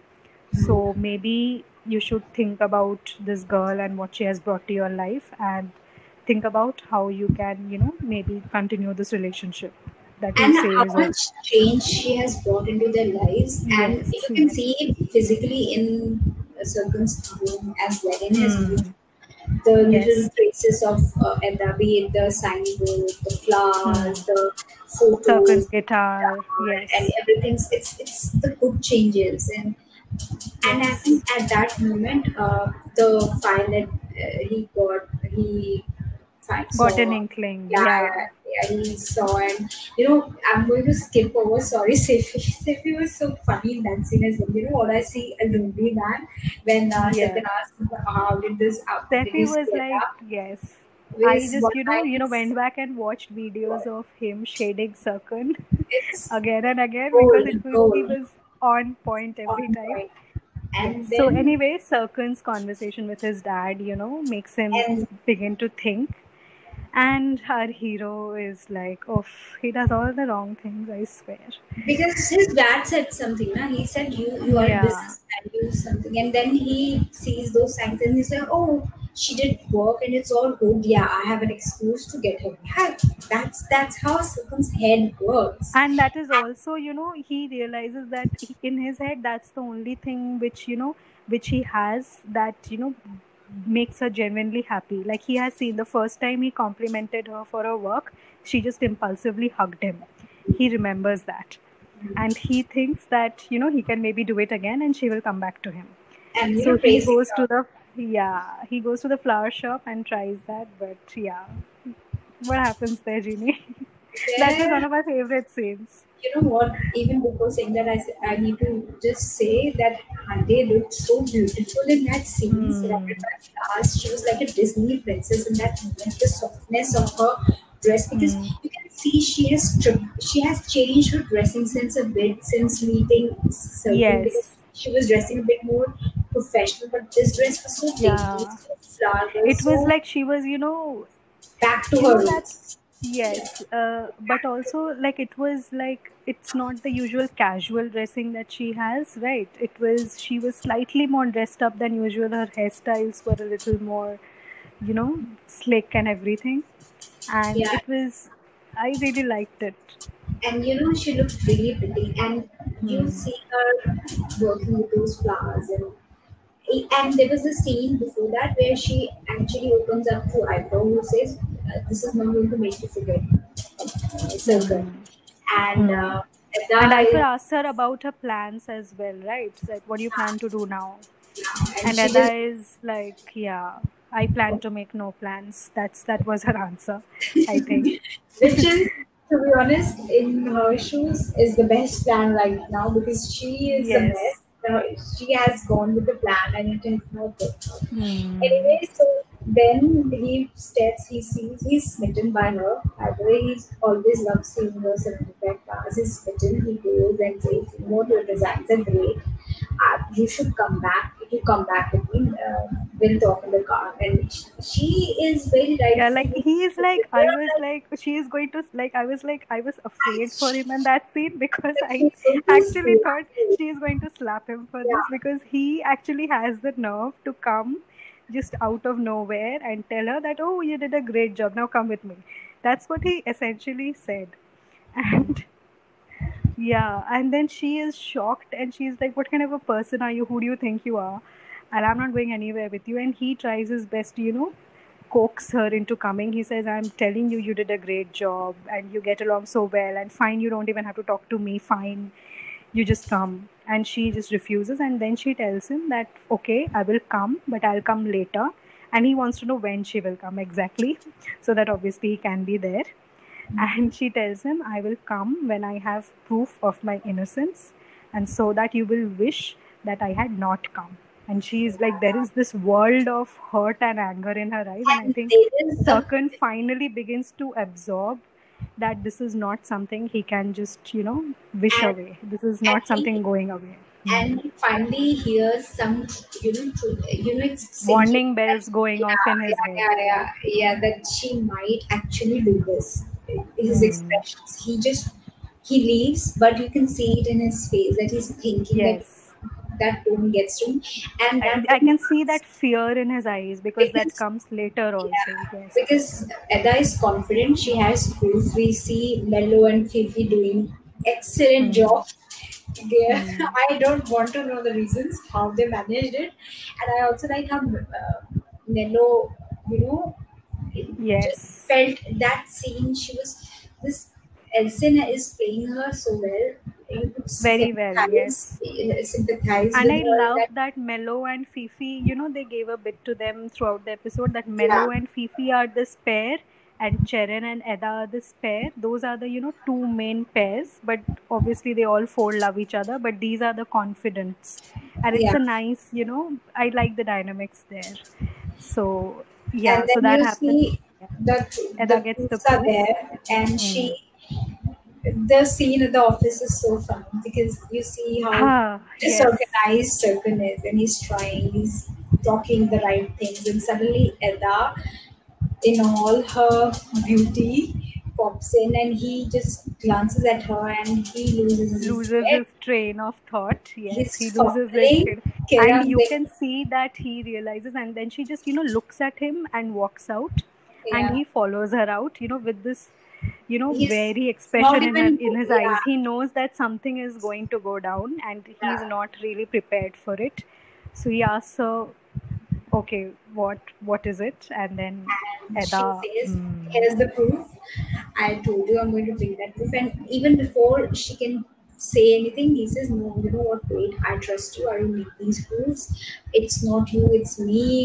So maybe you should think about this girl and what she has brought to your life, and think about how you can, you know, maybe continue this relationship that you And say how is over. much change she has brought into their lives, and Yes, you can yes. see it physically in Sarkhan's room as well, in his room, Hmm. the little Yes. traces of uh, Edda, be it the signboard, the Hmm. flowers, the photos, Sarkhan's guitar. and Yes. everything. It's it's the good changes, and and I Yes. think at that moment, uh, the file that uh, he got, he fi- Got an saw, inkling. yeah, Yeah. yeah, yeah, he saw, and you know, I'm going to skip over. Sorry, Sefi. Sefi was so funny in that scene as well. You know what I see a lonely man when uh, Yeah. Satan asked him, how did this, how did Steffi you was split like, up? yes. I With just, what you know, you know, lines? went back and watched videos of him shading Sarkhan It's again and again because gold, it was, he gold, was on point every on time. point. Yes. And So then, anyway, Sarkhan's conversation with his dad, you know, makes him and begin to think. And our hero is like, oh, he does all the wrong things, I swear. because his dad said something, na? He said, you, you are a Yeah. businessman, you something. And then he sees those signs and he's like, oh, she did work and it's all good. Yeah, I have an excuse to get her back. That's, that's how Silkon's head works. And that is also, you know, he realizes that he, in his head, that's the only thing which, you know, which he has that, you know, makes her genuinely happy. Like he has seen the first time he complimented her for her work, she just impulsively hugged him. He remembers that. And he thinks that, you know, he can maybe do it again and she will come back to him. And, you So know, he praising goes to her. the, yeah, he goes to the flower shop and tries that. But yeah, what happens there, Jeannie? That was one Where, of my favorite scenes. you know what, even before saying that, I, s- I need to just say that Hande looked so beautiful in that scene, surrounded Hmm. by flowers. She was like a Disney princess in that moment. The softness of her dress, because Hmm. you can see she has stripped, she has changed her dressing sense a bit since meeting Circle, because Yes. she was dressing a bit more professional, but this dress was so dainty, Yeah. so flowered, It was so like she was, you know, back to you her know that roots. yes, uh, but also like it was like it's not the usual casual dressing that she has, right? It was she was slightly more dressed up than usual. Her hairstyles were a little more, you know, slick and everything, and Yeah, it was I really liked it. and you know she looked really pretty, and you Hmm. see her working with those flowers, and and there was a scene before that where she actually opens up to Eyebrow, who says, uh, "This is not going to make you forget uh, Circle," Hmm. and Hmm. uh, And Ada Ifer is asked her about her plans as well, right? That what do you plan to do now? now, and And she just Ada is like, yeah, I plan to make no plans. That's that was her answer, I think. which is, to be honest, in her shoes, is the best plan right now, because she is a Yes. mess. Uh, she has gone with the plan and it is not good. Hmm. Anyway, so then he steps, he sees, he's smitten by her. By the way, he's always loved seeing her certificate cars. He's smitten, he goes and says, "You know, your designs are great. Uh, you should come back. If you come back with me, uh, we'll talk in the car." And she, she is very Yeah, like rightfully he is like I there, was like, like she is going to like I was like I was afraid for him in that scene because like I she's going to actually slap thought you. she is going to slap him for this Yeah. because he actually has the nerve to come just out of nowhere and tell her that, oh, you did a great job, now come with me. That's what he essentially said. And yeah, and then she is shocked and she's like, what kind of a person are you? Who do you think you are? And I'm not going anywhere with you. And he tries his best, you know, coax her into coming. He says, I'm telling you, you did a great job and you get along so well. And fine, you don't even have to talk to me. Fine, you just come. And she just refuses. And then she tells him that, okay, I will come, but I'll come later. And he wants to know when she will come exactly, so that obviously he can be there. And she tells him, I will come when I have proof of my innocence, and so that you will wish that I had not come. And she's like, there is this world of hurt and anger in her eyes. And I And think there is a, Sarkhan finally begins to absorb that this is not something he can just, you know, wish and, away. This is and not something he going away. Hmm. and he finally hears some, you know, truth, you know, it's sinking Warning that, bells going off yeah, in his yeah, head. yeah, Yeah. yeah, yeah, that she might actually do this. His Hmm. expressions, he just he leaves, but you can see it in his face that he's thinking that Yes. that tone gets to me, and I, that I when he can see asks, that fear in his eyes because that because comes later also. yeah, Yes. because Edda is confident, she has proof. We see Mello and Fifi doing excellent Hmm. job there. Hmm. I don't want to know the reasons how they managed it, and I also like how uh, Nello, you know, it just Yes. felt that scene. She was this Elsin is playing her so well. You could Very well. sympathize, Yes. uh, sympathize And with I her. love That that Mello and Fifi, you know, they gave a bit to them throughout the episode that yeah, Mello and Fifi are this pair and Cheren and Edda are this pair. Those are the, you know, two main pairs, but obviously they all four love each other, but these are the confidants. And it's yeah. a nice, you know, I like the dynamics there. So, And yeah, so then that you happens. see the Edda the gets the proofs are proof. there, and Hmm. she the scene at the office is so funny because you see how Ah, yes. disorganized Circle is, and he's trying, he's talking the right things, and suddenly Edda, in all her beauty, pops in, and he just glances at her, and he loses his Loses head. his train of thought. Yes, he He's loses it. fumbling, And Kiran, you like, can see that he realizes, and then she just, you know, looks at him and walks out, and yeah, he follows her out, you know, with this, you know, he's very not expression in her even, in his yeah, eyes. He knows that something is going to go down, and he's yeah. not really prepared for it. So he asks her, okay, what what is it? And then And she Edda, says, mm, "Here's the proof. I told you I'm going to bring that proof." And even before she can say anything, he says, "No, you know what? Wait, I trust you. I don't need these proofs. It's not you, it's me."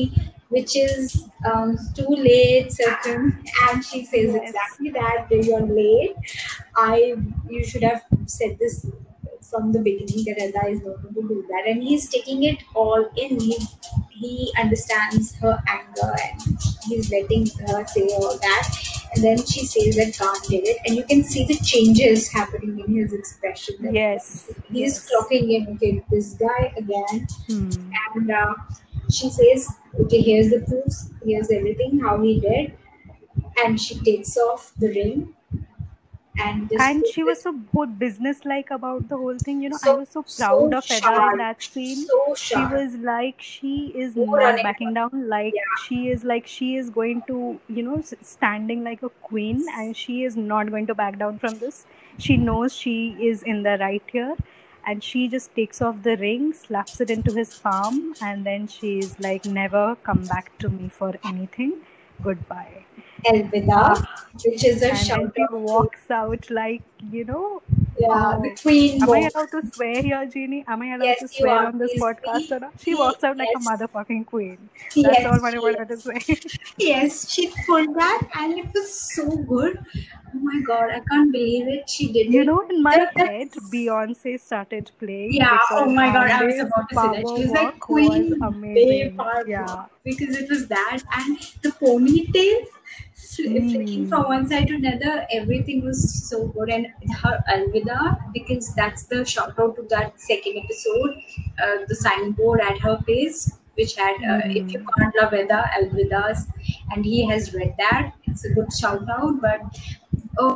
which is um, too late, certain, and she says Yes. exactly that that you're late. I You should have said this from the beginning that Ella is not going to do that, and he's taking it all in. He he understands her anger and he's letting her say all that, and then she says that Khan did it, and you can see the changes happening in his expression. That Yes. he's Yes. clocking in, okay, this guy again, Hmm. and uh, she says, okay, here's the proofs, here's everything, how he did. And she takes off the ring and just And put she was this so good business-like about the whole thing. You know, I so, was so proud so of Eda in sharp, that scene. so She sharp. was like, she is No not running. backing down. Like Yeah. she is like she is going to, you know, s- standing like a queen, and she is not going to back down from this. She knows she is in the right here, and she just takes off the ring, slaps it into his palm, and then she's like, never come back to me for anything. Goodbye. Ah, Elvida, which is a and then shout she out to, walks out like, you know, yeah, the oh, queen am I walk. allowed to swear here, Jeannie? Am I allowed Yes, to you swear are. on this Please, podcast he, or not? She he, walks out like a yes, motherfucking queen. That's all yes, what I she wanted to is. say. Yes, she pulled that and it was so good. Oh my god, I can't believe it. She did You it. know, in my The, head, the Beyonce started playing Yeah, oh because my god, I was Beyonce's about to say that. power She was like walk was Queen Bay amazing. Power Yeah. Walk because it was that and the ponytail fl- flicking from Hmm. one side to another, everything was so good. And her Alvida, because that's the shout out to that second episode, uh, the signboard at her place, which had uh, if you Hmm. can't love Veda, Alvidas, and he has read that. It's a good shout out, but oh,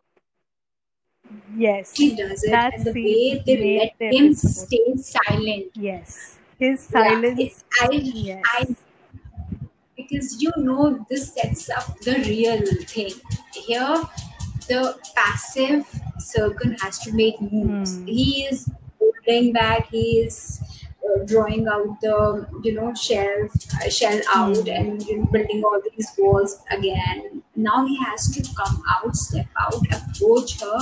she Yes. does it That and the scene way they made let the him episode. stay silent. Yes. His Yeah, it, silence. I, I, Yes. because you know this sets up the real thing. Here, the passive Serkan has to make moves. Hmm. He is holding back. He is uh, drawing out the you know shell uh, shell out Hmm. and you know, building all these walls again. Now he has to come out, step out, approach her,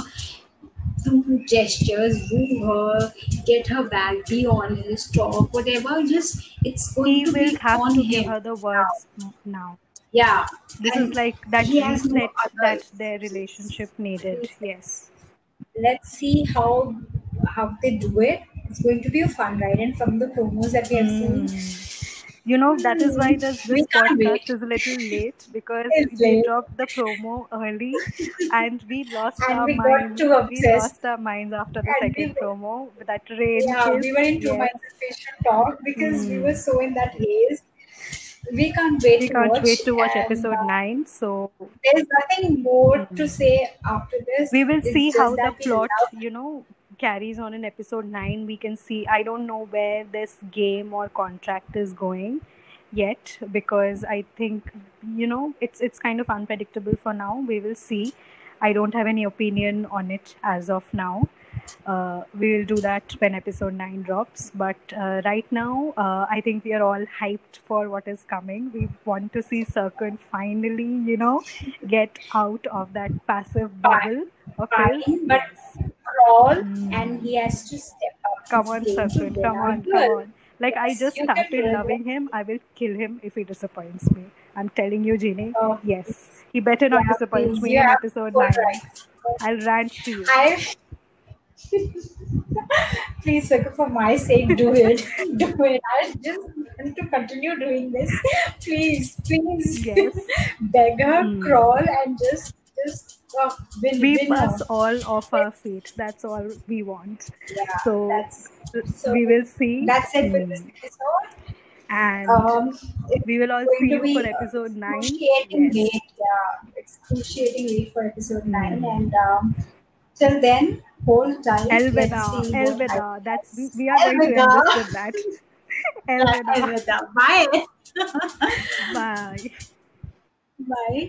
do gestures, woo her, get her back, be honest, talk, whatever. Just it's going He to will be have on to give him her the now. words m- now. Yeah, This is and like that he has no reset other. that their relationship needed. Reason. Yes. Let's see how how they do it. It's going to be a fun ride, and from the promos that we have seen, Hmm. You know, that is hmm, why this we this can't podcast wait. is a little late because It's they late, dropped the promo early, and we lost and our we got minds. too We obsessed, lost our minds after the and we second promo with that rain yeah, kiss. we were in two Yes. minds that we should talk because we were Hmm. so in that haze. We can't wait We to can't watch, wait to watch and episode uh, nine. So there's nothing more to hmm. say after this. We will see It's just how the that we plot, love. you know, carries on in episode nine. We can see. I don't know where this game or contract is going yet because I think, you know, it's it's kind of unpredictable for now. We will see. I don't have any opinion on it as of now. Uh, we will do that when episode nine drops. But uh, right now, uh, I think we are all hyped for what is coming. We want to see Circle finally, you know, get out of that passive bubble of his. Fine, but Yes. crawl and Hmm. he has to step up Come his on, game to Circle. win Come our on, come duel. on. Like, I Yes, just you can started do loving it. him. I will kill him if he disappoints me. I'm telling you, Jeannie. Oh, Yes. please. He better not Yeah, disappoint please. me You in have episode full nine. rights. I'll rant to you. I please, Saka, for my sake, do it. Do it. I just want to continue doing this. Please, please, Yes. beg her, Hmm. crawl, and just, just uh, win, Sweep win her. us all off our feet. That's all we want. Yeah, So that's we so. will see. That's it with this Hmm. episode. And Um, it's we will all going see to you for be uh, episode nine. excruciating Yes. wait. Yeah, excruciating wait for episode nine, Hmm. and um, till then, hold tight. Let's Elveda. see what Elveda. That's we, happens. we are going to end this Elvida. with that. Elveda. Elvida. Bye. Bye. Bye.